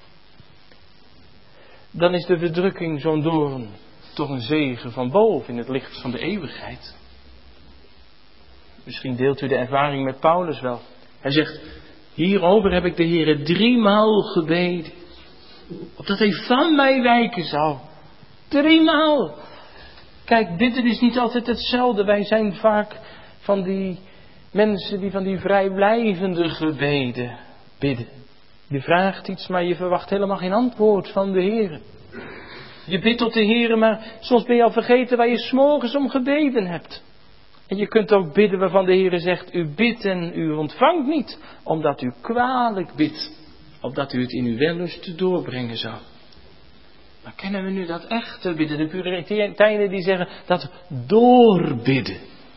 Dan is de verdrukking zo'n doorn toch een zegen van boven in het licht van de eeuwigheid. Misschien deelt u de ervaring met Paulus wel. Hij zegt, hierover heb ik de Heere driemaal gebeden. Opdat hij van mij wijken zou. Driemaal. Kijk, bidden is niet altijd hetzelfde. Wij zijn vaak van die mensen die van die vrijblijvende gebeden bidden. Je vraagt iets, maar je verwacht helemaal geen antwoord van de Heere. Je bidt tot de Heere, maar soms ben je al vergeten waar je 's morgens om gebeden hebt. En je kunt ook bidden waarvan de Heere zegt, u bidt en u ontvangt niet, omdat u kwalijk bidt, opdat u het in uw wellust doorbrengen zou. Maar kennen we nu dat echte bidden, de Puritijnen die zeggen dat doorbidden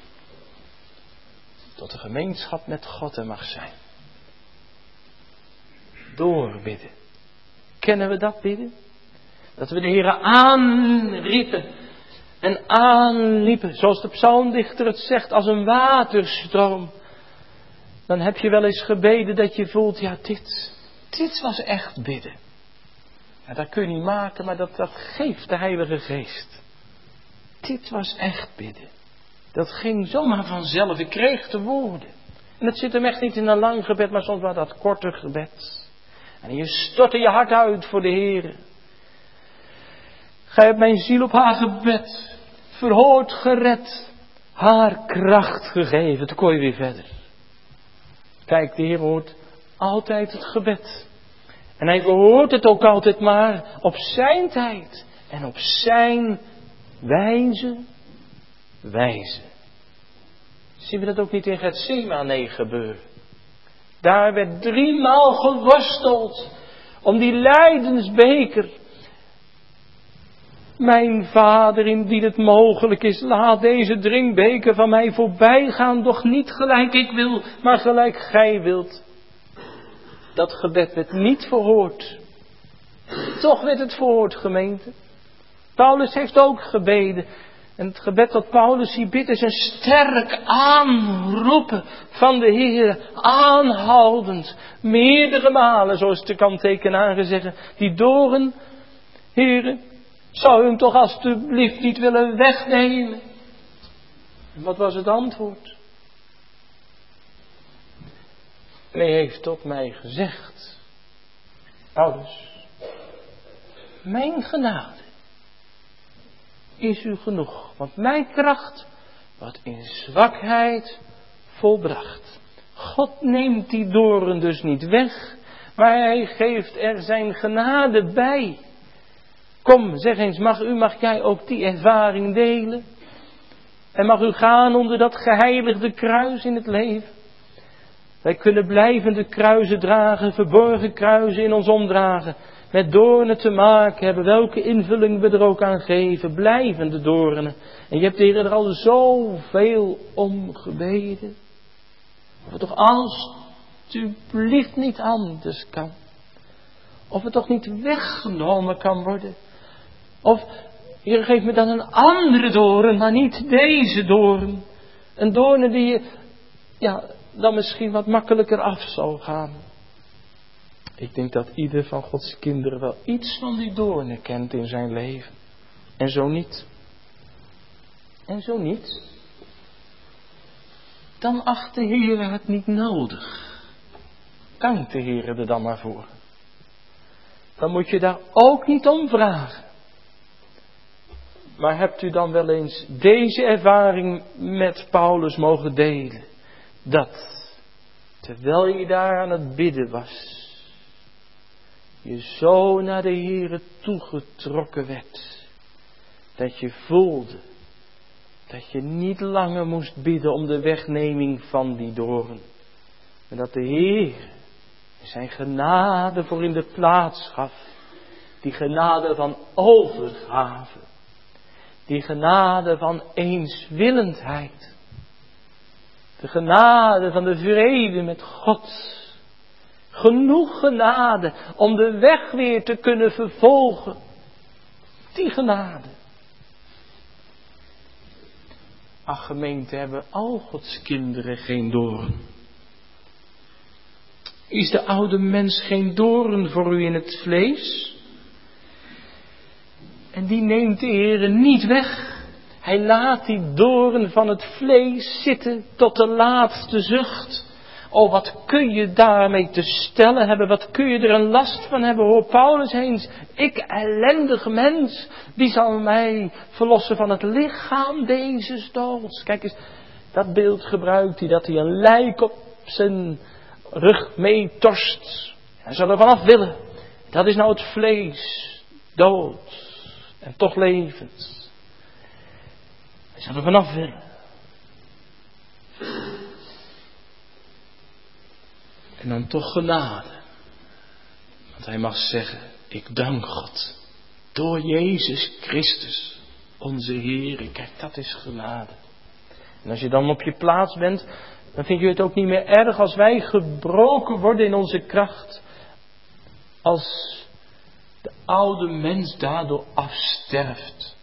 tot de gemeenschap met God er mag zijn. Doorbidden. Kennen we dat bidden? Dat we de Heere aanriepen en aanliepen, zoals de psalmdichter het zegt, als een waterstroom. Dan heb je wel eens gebeden dat je voelt, ja dit, dit was echt bidden. Ja, dat kun je niet maken, maar dat, dat geeft de Heilige Geest. Dit was echt bidden. Dat ging zomaar vanzelf, ik kreeg de woorden. En dat zit hem echt niet in een lang gebed, maar soms wel dat korte gebed. En je stortte je hart uit voor de Heere. Gij hebt mijn ziel op haar gebed verhoord, gered. haar kracht gegeven. Toen kon je weer verder. Kijk, de Heer hoort altijd het gebed. En hij verhoort het ook altijd maar op zijn tijd. En op zijn wijze. Wijze. Zien we dat ook niet in Getsemane gebeuren? Daar werd driemaal geworsteld om die lijdensbeker. Mijn Vader, indien het mogelijk is, laat deze drinkbeker van mij voorbij gaan, doch niet gelijk ik wil, maar gelijk gij wilt. Dat gebed werd niet verhoord. Toch werd het verhoord, gemeente. Paulus heeft ook gebeden. En het gebed dat Paulus hier bidt is een sterk aanroepen van de Heer. Aanhoudend. Meerdere malen, zoals de kanttekenaar zeggen. Die doren, Heere, zou u hem toch alstublieft niet willen wegnemen? En wat was het antwoord? En hij heeft tot mij gezegd. Paulus, mijn genade is u genoeg. Want mijn kracht wordt in zwakheid volbracht. God neemt die doorn dus niet weg. Maar hij geeft er zijn genade bij. Kom, zeg eens, mag u, mag jij ook die ervaring delen? En mag u gaan onder dat geheiligde kruis in het leven? Wij kunnen blijvende kruisen dragen, verborgen kruisen in ons omdragen. Met doornen te maken hebben, welke invulling we er ook aan geven. Blijvende doornen. En je hebt de Heer er al zoveel om gebeden. Of het toch alstublieft niet anders kan. Of het toch niet weggenomen kan worden. Of, Heer, geef me dan een andere doorn, maar niet deze doorn. Een doorn die je, ja, dan misschien wat makkelijker af zou gaan. Ik denk dat ieder van Gods kinderen wel iets van die doornen kent in zijn leven. En zo niet. En zo niet. Dan acht de Heer het niet nodig. Dank de Heer er dan maar voor. Dan moet je daar ook niet om vragen. Maar hebt u dan wel eens deze ervaring met Paulus mogen delen? Dat, terwijl je daar aan het bidden was, je zo naar de Heere toegetrokken werd, dat je voelde dat je niet langer moest bidden om de wegneming van die doorn, maar dat de Heer zijn genade voor in de plaats gaf, die genade van overgave, die genade van eenswillendheid, de genade van de vrede met God. Genoeg genade om de weg weer te kunnen vervolgen. Die genade. Ach, gemeente, hebben al Gods kinderen geen doorn? Is de oude mens geen doorn voor u in het vlees? En die neemt de Heere niet weg. Hij laat die doorn van het vlees zitten tot de laatste zucht. Oh, wat kun je daarmee te stellen hebben? Wat kun je er een last van hebben? Hoor Paulus eens. Ik, ellendig mens, wie zal mij verlossen van het lichaam deze doods? Kijk eens, dat beeld gebruikt hij, dat hij een lijk op zijn rug meetorst. Hij zal er vanaf willen. Dat is nou het vlees. Dood. En toch levend. Hij zal er vanaf willen. En dan toch genade. Want hij mag zeggen, ik dank God. Door Jezus Christus, onze Heer. Kijk, dat is genade. En als je dan op je plaats bent, dan vind je het ook niet meer erg als wij gebroken worden in onze kracht. Als de oude mens daardoor afsterft.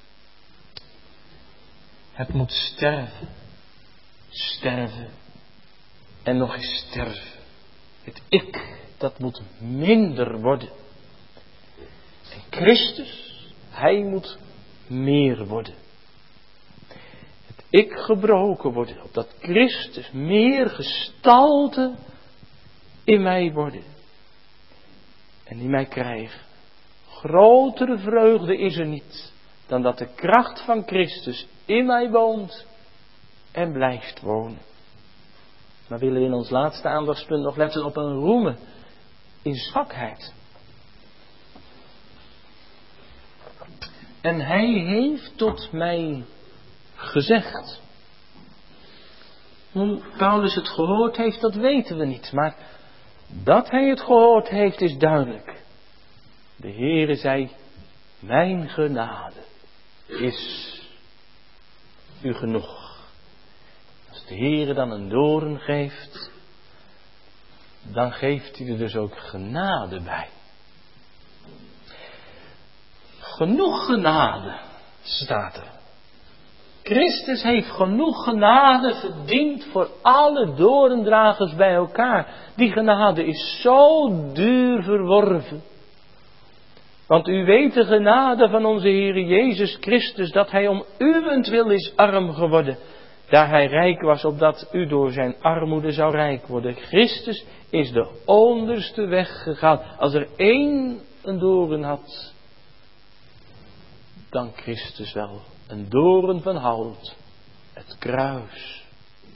Het moet sterven. Sterven. En nog eens sterven. Het ik, dat moet minder worden. En Christus, hij moet meer worden. Het ik gebroken worden, opdat Christus meer gestalte in mij worden. En in mij krijgen. Grotere vreugde is er niet, dan dat de kracht van Christus in mij woont en blijft wonen. Maar willen we in ons laatste aandachtspunt nog letten op een roemen in zwakheid. En hij heeft tot mij gezegd. Hoe Paulus het gehoord heeft, dat weten we niet. Maar dat hij het gehoord heeft, is duidelijk. De Heere zei, mijn genade is u genoeg. Als de Heere dan een doorn geeft, dan geeft hij er dus ook genade bij. Genoeg genade, staat er. Christus heeft genoeg genade verdiend voor alle doorndragers bij elkaar. Die genade is zo duur verworven. Want u weet de genade van onze Heer Jezus Christus, dat Hij om uwentwil is arm geworden, daar Hij rijk was, opdat u door zijn armoede zou rijk worden. Christus is de onderste weg gegaan. Als er één een doorn had, dan Christus wel. Een doorn van hout, het kruis.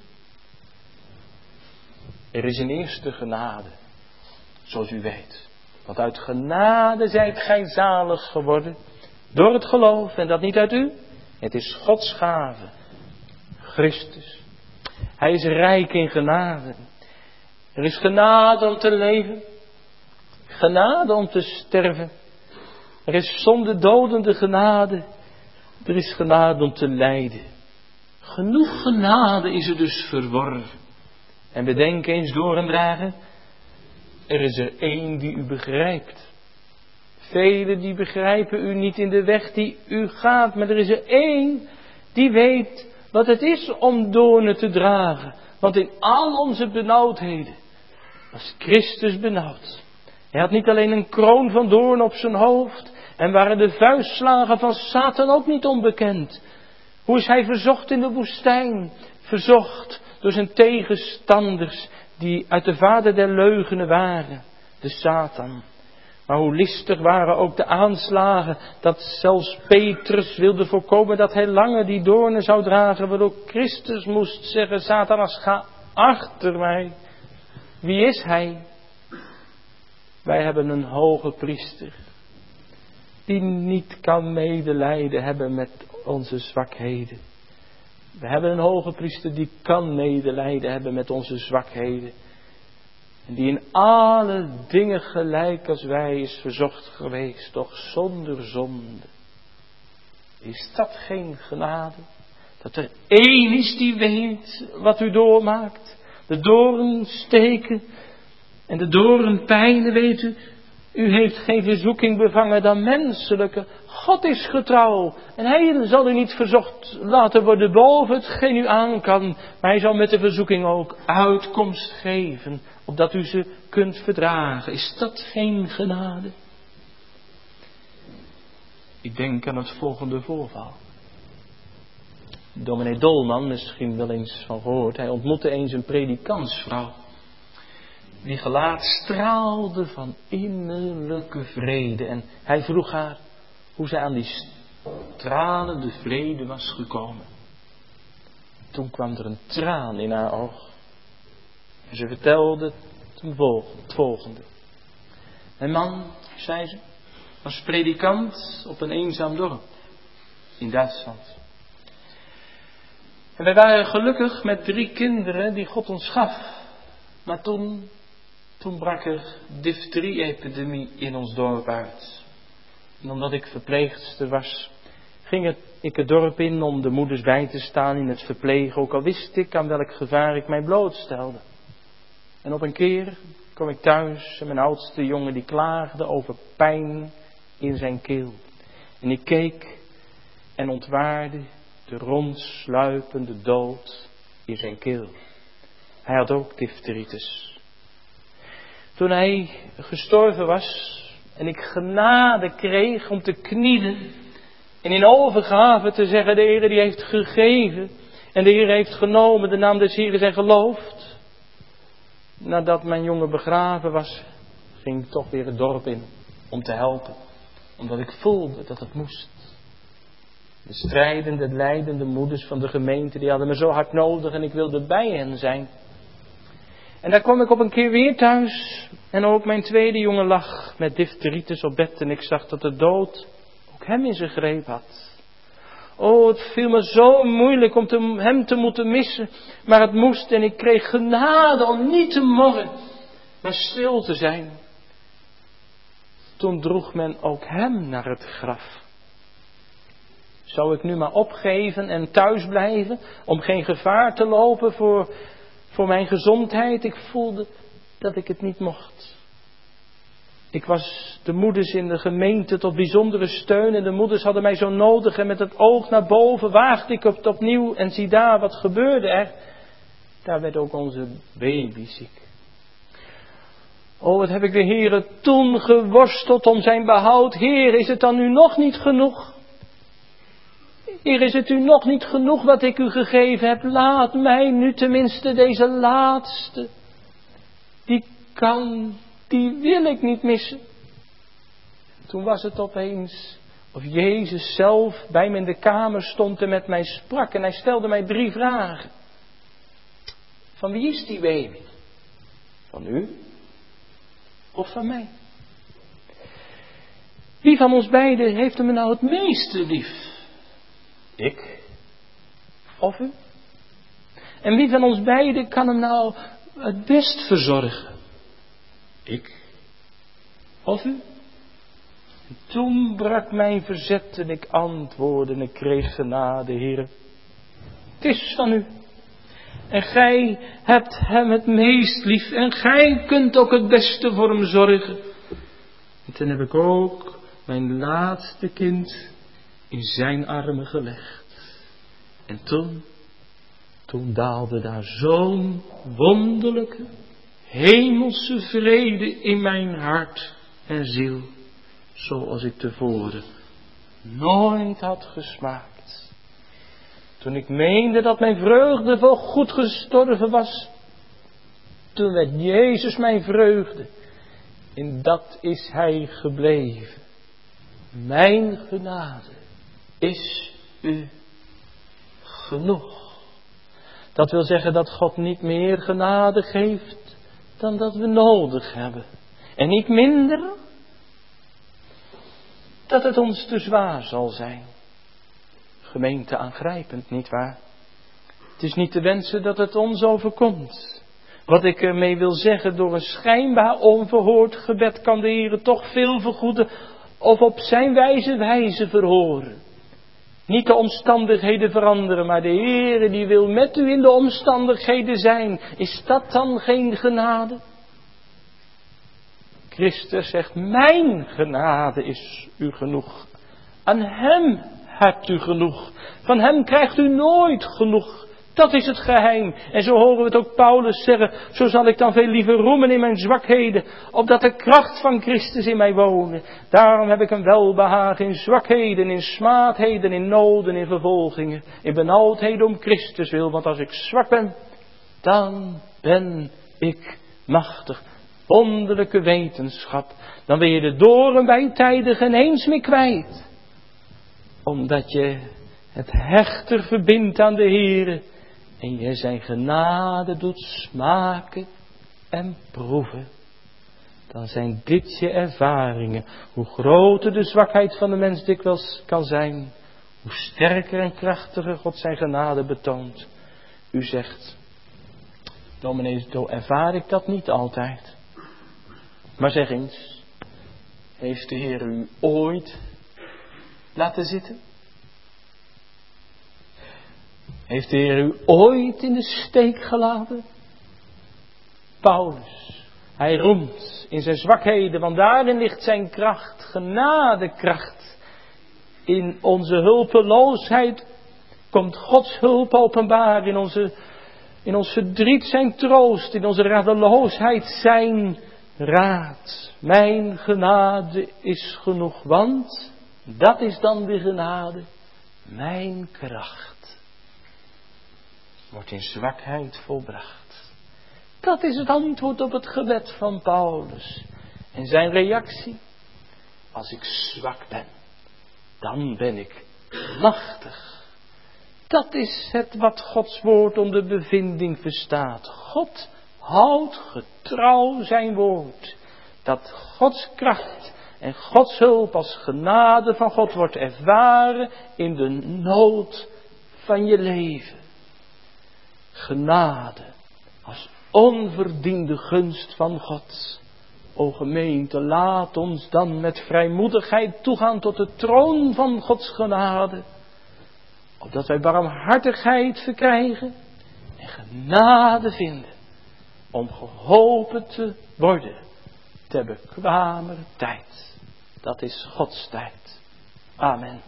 Er is een eerste genade, zoals u weet. Want uit genade zijt gij zalig geworden, door het geloof, en dat niet uit u. Het is Gods gave, Christus. Hij is rijk in genade. Er is genade om te leven, genade om te sterven. Er is zondedodende genade. Er is genade om te lijden. Genoeg genade is er dus verworven. En bedenk eens door en dragen. Er is er één die u begrijpt. Velen die begrijpen u niet in de weg die u gaat. Maar er is er één die weet wat het is om doornen te dragen. Want in al onze benauwdheden was Christus benauwd. Hij had niet alleen een kroon van doorn op zijn hoofd. En waren de vuistslagen van Satan ook niet onbekend. Hoe is hij verzocht in de woestijn? Verzocht door zijn tegenstanders die uit de vader der leugenen waren. De Satan. Maar hoe listig waren ook de aanslagen dat zelfs Petrus wilde voorkomen dat hij langer die doornen zou dragen. Waardoor Christus moest zeggen, Satanas, ga achter mij. Wie is hij? Wij hebben een hoge priester. Die niet kan medelijden hebben met onze zwakheden. We hebben een hoge priester die kan medelijden hebben met onze zwakheden. En die in alle dingen gelijk als wij is verzocht geweest, doch zonder zonde. Is dat geen genade? Dat er één is die weet wat u doormaakt. De doornsteken en de doornpijnen, weet u. U heeft geen verzoeking bevangen dan menselijke. God is getrouw. En hij zal u niet verzocht laten worden boven hetgeen u aan kan. Maar hij zal met de verzoeking ook uitkomst geven. Opdat u ze kunt verdragen. Is dat geen genade? Ik denk aan het volgende voorval. Dominee Dolman, misschien wel eens van gehoord. Hij ontmoette eens een predikantsvrouw. Die gelaat straalde van innerlijke vrede. En hij vroeg haar hoe zij aan die stralende vrede was gekomen. Toen kwam er een traan in haar oog. En ze vertelde het volgende. Mijn man, zei ze, was predikant op een eenzaam dorp in Duitsland. En wij waren gelukkig met drie kinderen die God ons gaf. Maar toen... Toen brak er difterie-epidemie in ons dorp uit. En omdat ik verpleegster was, ging ik het dorp in om de moeders bij te staan in het verplegen. Ook al wist ik aan welk gevaar ik mij blootstelde. En op een keer kwam ik thuis en mijn oudste jongen die klaagde over pijn in zijn keel. En ik keek en ontwaarde de rondsluipende dood in zijn keel. Hij had ook difteritis. Toen hij gestorven was en ik genade kreeg om te knielen en in overgave te zeggen, de Heer die heeft gegeven en de Heer heeft genomen, de naam des Heeren zijn geloofd. Nadat mijn jongen begraven was, ging ik toch weer het dorp in om te helpen, omdat ik voelde dat het moest. De strijdende, lijdende moeders van de gemeente, die hadden me zo hard nodig en ik wilde bij hen zijn. En daar kwam ik op een keer weer thuis en ook mijn tweede jongen lag met difteritis op bed en ik zag dat de dood ook hem in zijn greep had. Oh, het viel me zo moeilijk om te, hem te moeten missen, maar het moest en ik kreeg genade om niet te morren, maar stil te zijn. Toen droeg men ook hem naar het graf. Zou ik nu maar opgeven en thuis blijven om geen gevaar te lopen voor, voor mijn gezondheid? Ik voelde dat ik het niet mocht. Ik was de moeders in de gemeente tot bijzondere steun en de moeders hadden mij zo nodig en met het oog naar boven waagde ik het opnieuw en zie daar, wat gebeurde er? Daar werd ook onze baby ziek. Oh, wat heb ik de Heere toen geworsteld om zijn behoud. Heer, is het dan nu nog niet genoeg? Heer, is het u nog niet genoeg wat ik u gegeven heb? Laat mij nu tenminste deze laatste. Die kan, die wil ik niet missen. Toen was het opeens of Jezus zelf bij me in de kamer stond en met mij sprak. En hij stelde mij drie vragen. Van wie is die baby? Van u? Of van mij? Wie van ons beiden heeft hem nou het meeste lief? Ik? Of u? En wie van ons beiden kan hem nou het best verzorgen? Ik? Of u? En toen brak mijn verzet en ik antwoordde en ik kreeg genade, Heere. Het is van u. En gij hebt hem het meest lief. En gij kunt ook het beste voor hem zorgen. En toen heb ik ook mijn laatste kind in zijn armen gelegd. En toen, toen daalde daar zo'n wonderlijke, hemelse vrede in mijn hart en ziel. Zoals ik tevoren nooit had gesmaakt. Toen ik meende dat mijn vreugde voor goed gestorven was. Toen werd Jezus mijn vreugde. En dat is hij gebleven. Mijn genade is u genoeg. Dat wil zeggen dat God niet meer genade geeft dan dat we nodig hebben. En niet minder dat het ons te zwaar zal zijn. Gemeente aangrijpend, nietwaar? Het is niet te wensen dat het ons overkomt. Wat ik ermee wil zeggen, door een schijnbaar onverhoord gebed kan de Heer toch veel vergoeden of op zijn wijze wijze verhoren. Niet de omstandigheden veranderen, maar de Heer die wil met u in de omstandigheden zijn. Is dat dan geen genade? Christus zegt, mijn genade is u genoeg. Aan hem hebt u genoeg. Van hem krijgt u nooit genoeg. Dat is het geheim. En zo horen we het ook Paulus zeggen. Zo zal ik dan veel liever roemen in mijn zwakheden. Opdat de kracht van Christus in mij wonen. Daarom heb ik een welbehagen in zwakheden, in smaadheden, in noden, in vervolgingen. In benauwdheden om Christus wil. Want als ik zwak ben, dan ben ik machtig. Wonderlijke wetenschap. Dan ben je de doren bij tijden geen eens meer kwijt. Omdat je het hechter verbindt aan de Heere. En je zijn genade doet smaken en proeven. Dan zijn dit je ervaringen. Hoe groter de zwakheid van de mens dikwijls kan zijn. Hoe sterker en krachtiger God zijn genade betoont. U zegt, dominee, zo ervaar ik dat niet altijd. Maar zeg eens, heeft de Heer u ooit laten zitten? Heeft de Heer u ooit in de steek gelaten? Paulus, hij roemt in zijn zwakheden, want daarin ligt zijn kracht, genadekracht. In onze hulpeloosheid komt Gods hulp openbaar, in, onze, in ons verdriet zijn troost, in onze radeloosheid zijn raad. Mijn genade is genoeg, want dat is dan de genade, mijn kracht wordt in zwakheid volbracht. Dat is het antwoord op het gebed van Paulus. En zijn reactie, als ik zwak ben, dan ben ik Machtig. Dat is het wat Gods woord onder bevinding verstaat. God houdt getrouw zijn woord. Dat Gods kracht en Gods hulp als genade van God wordt ervaren in de nood van je leven. Genade als onverdiende gunst van God. O gemeente, laat ons dan met vrijmoedigheid toegaan tot de troon van Gods genade. Opdat wij barmhartigheid verkrijgen en genade vinden om geholpen te worden ter bekwamer tijd. Dat is Gods tijd. Amen.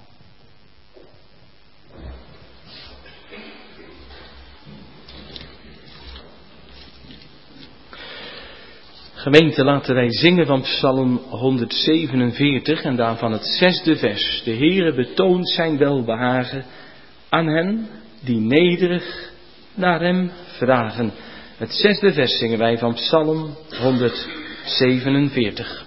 Gemeente, laten wij zingen van Psalm honderdzevenenveertig en daarvan het zesde vers. De Heere betoont zijn welbehagen aan hen die nederig naar hem vragen. Het zesde vers zingen wij van Psalm honderdzevenenveertig.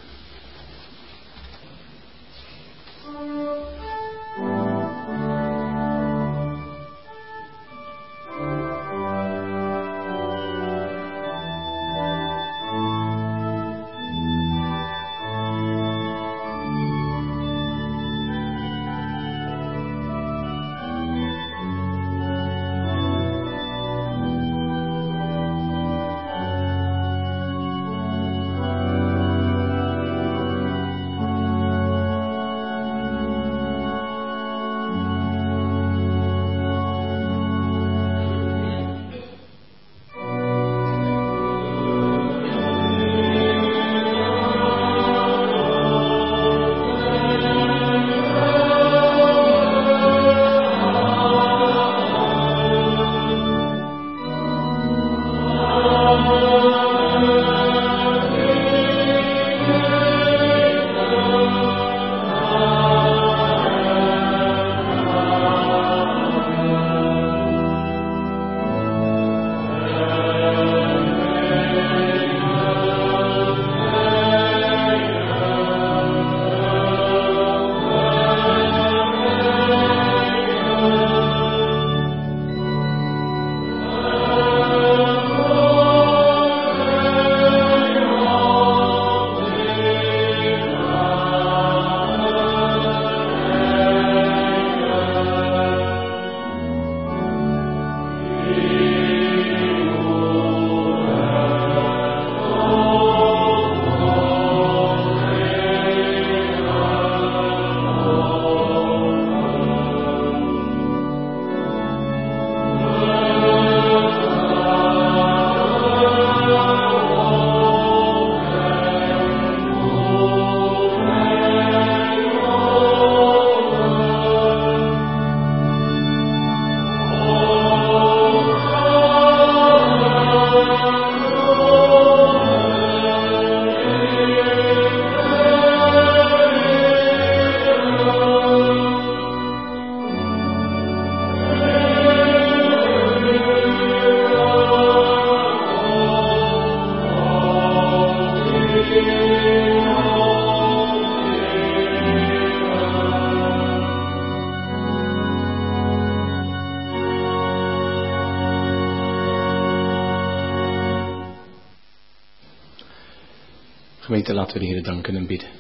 Gemeente, laten we de Heer danken en bidden.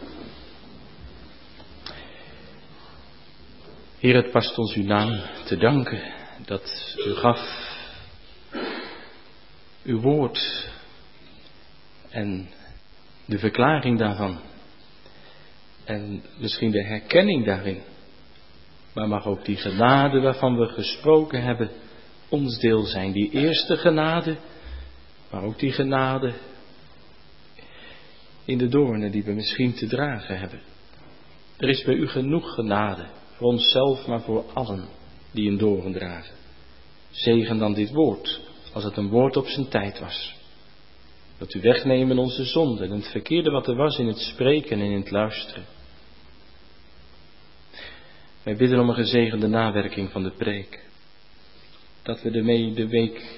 Heer, het past ons uw naam te danken dat u gaf uw woord en de verklaring daarvan. En misschien de herkenning daarin. Maar mag ook die genade waarvan we gesproken hebben ons deel zijn. Die eerste genade, maar ook die genade in de doornen die we misschien te dragen hebben. Er is bij u genoeg genade, voor onszelf, maar voor allen die een doorn dragen. Zegen dan dit woord, als het een woord op zijn tijd was. Dat u wegnemen onze zonden en het verkeerde wat er was in het spreken en in het luisteren. Wij bidden om een gezegende nawerking van de preek. Dat we ermee de week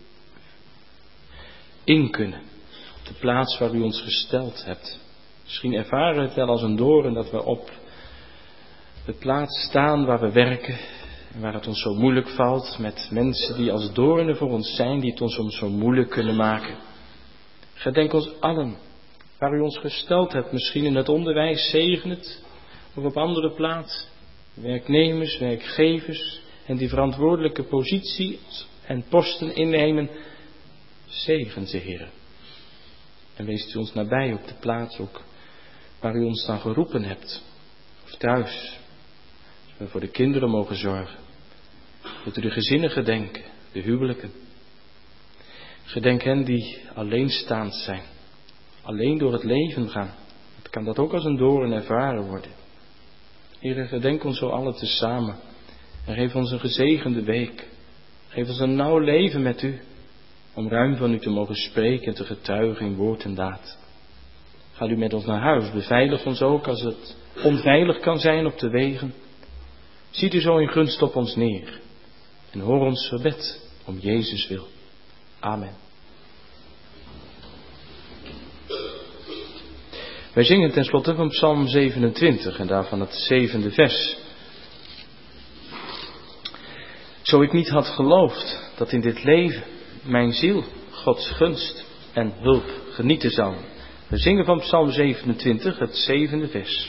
in kunnen. Op de plaats waar u ons gesteld hebt. Misschien ervaren we het wel als een doorn dat we op de plaats staan waar we werken en waar het ons zo moeilijk valt, met mensen die als doornen voor ons zijn, die het ons soms zo moeilijk kunnen maken. Gedenk ons allen, waar u ons gesteld hebt, misschien in het onderwijs, zegen het, of op andere plaats, werknemers, werkgevers en die verantwoordelijke posities en posten innemen, zegen ze, Heer. En wees u ons nabij op de plaats ook waar u ons dan geroepen hebt, of thuis, als we voor de kinderen mogen zorgen. Wilt u de gezinnen gedenken, de huwelijken. Gedenk hen die alleenstaand zijn, alleen door het leven gaan. Het kan dat ook als een doorn ervaren worden. Heer, gedenk ons zo allen tezamen en geef ons een gezegende week. Geef ons een nauw leven met u, om ruim van u te mogen spreken en te getuigen in woord en daad. Ga u met ons naar huis, beveilig ons ook als het onveilig kan zijn op de wegen. Ziet u zo in gunst op ons neer en hoor ons gebed om Jezus wil. Amen. Wij zingen tenslotte van Psalm zevenentwintig en daarvan het zevende vers. Zo ik niet had geloofd dat in dit leven mijn ziel Gods gunst en hulp genieten zou. We zingen van Psalm zevenentwintig het zevende vers.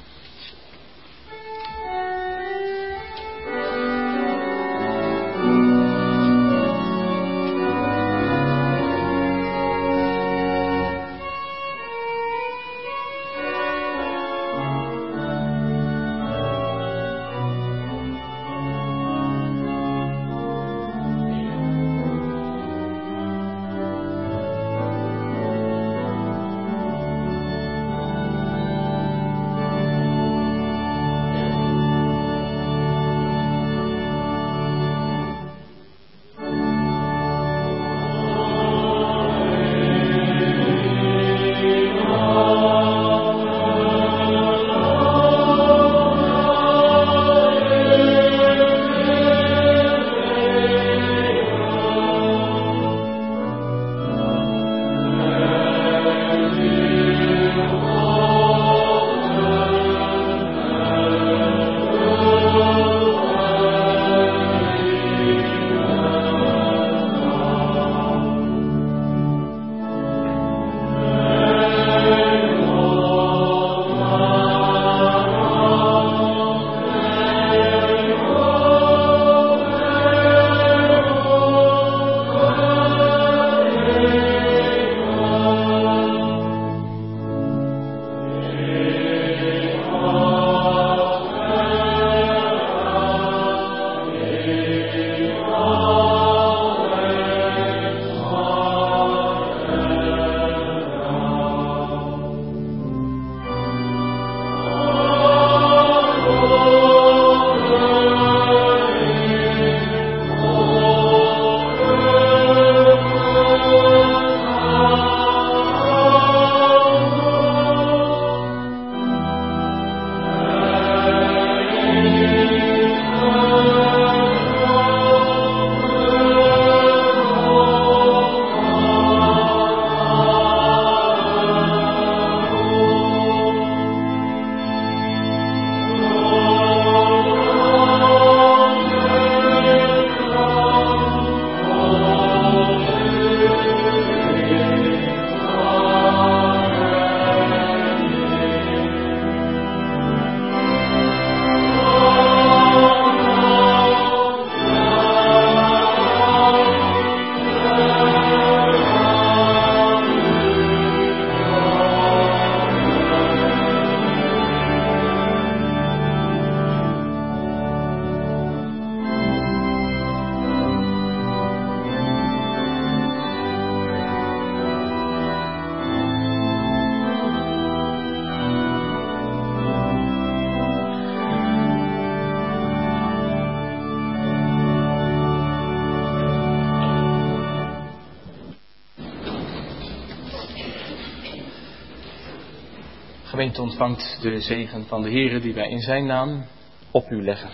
Gemeente ontvangt de zegen van de Heere die wij in zijn naam op u leggen.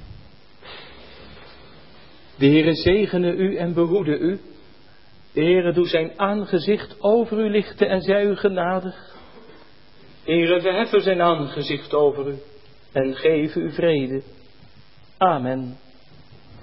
De Heere zegene u en behoede u. De Heere doe zijn aangezicht over u lichten en zij u genadig. De Heere verheffen zijn aangezicht over u en geef u vrede. Amen.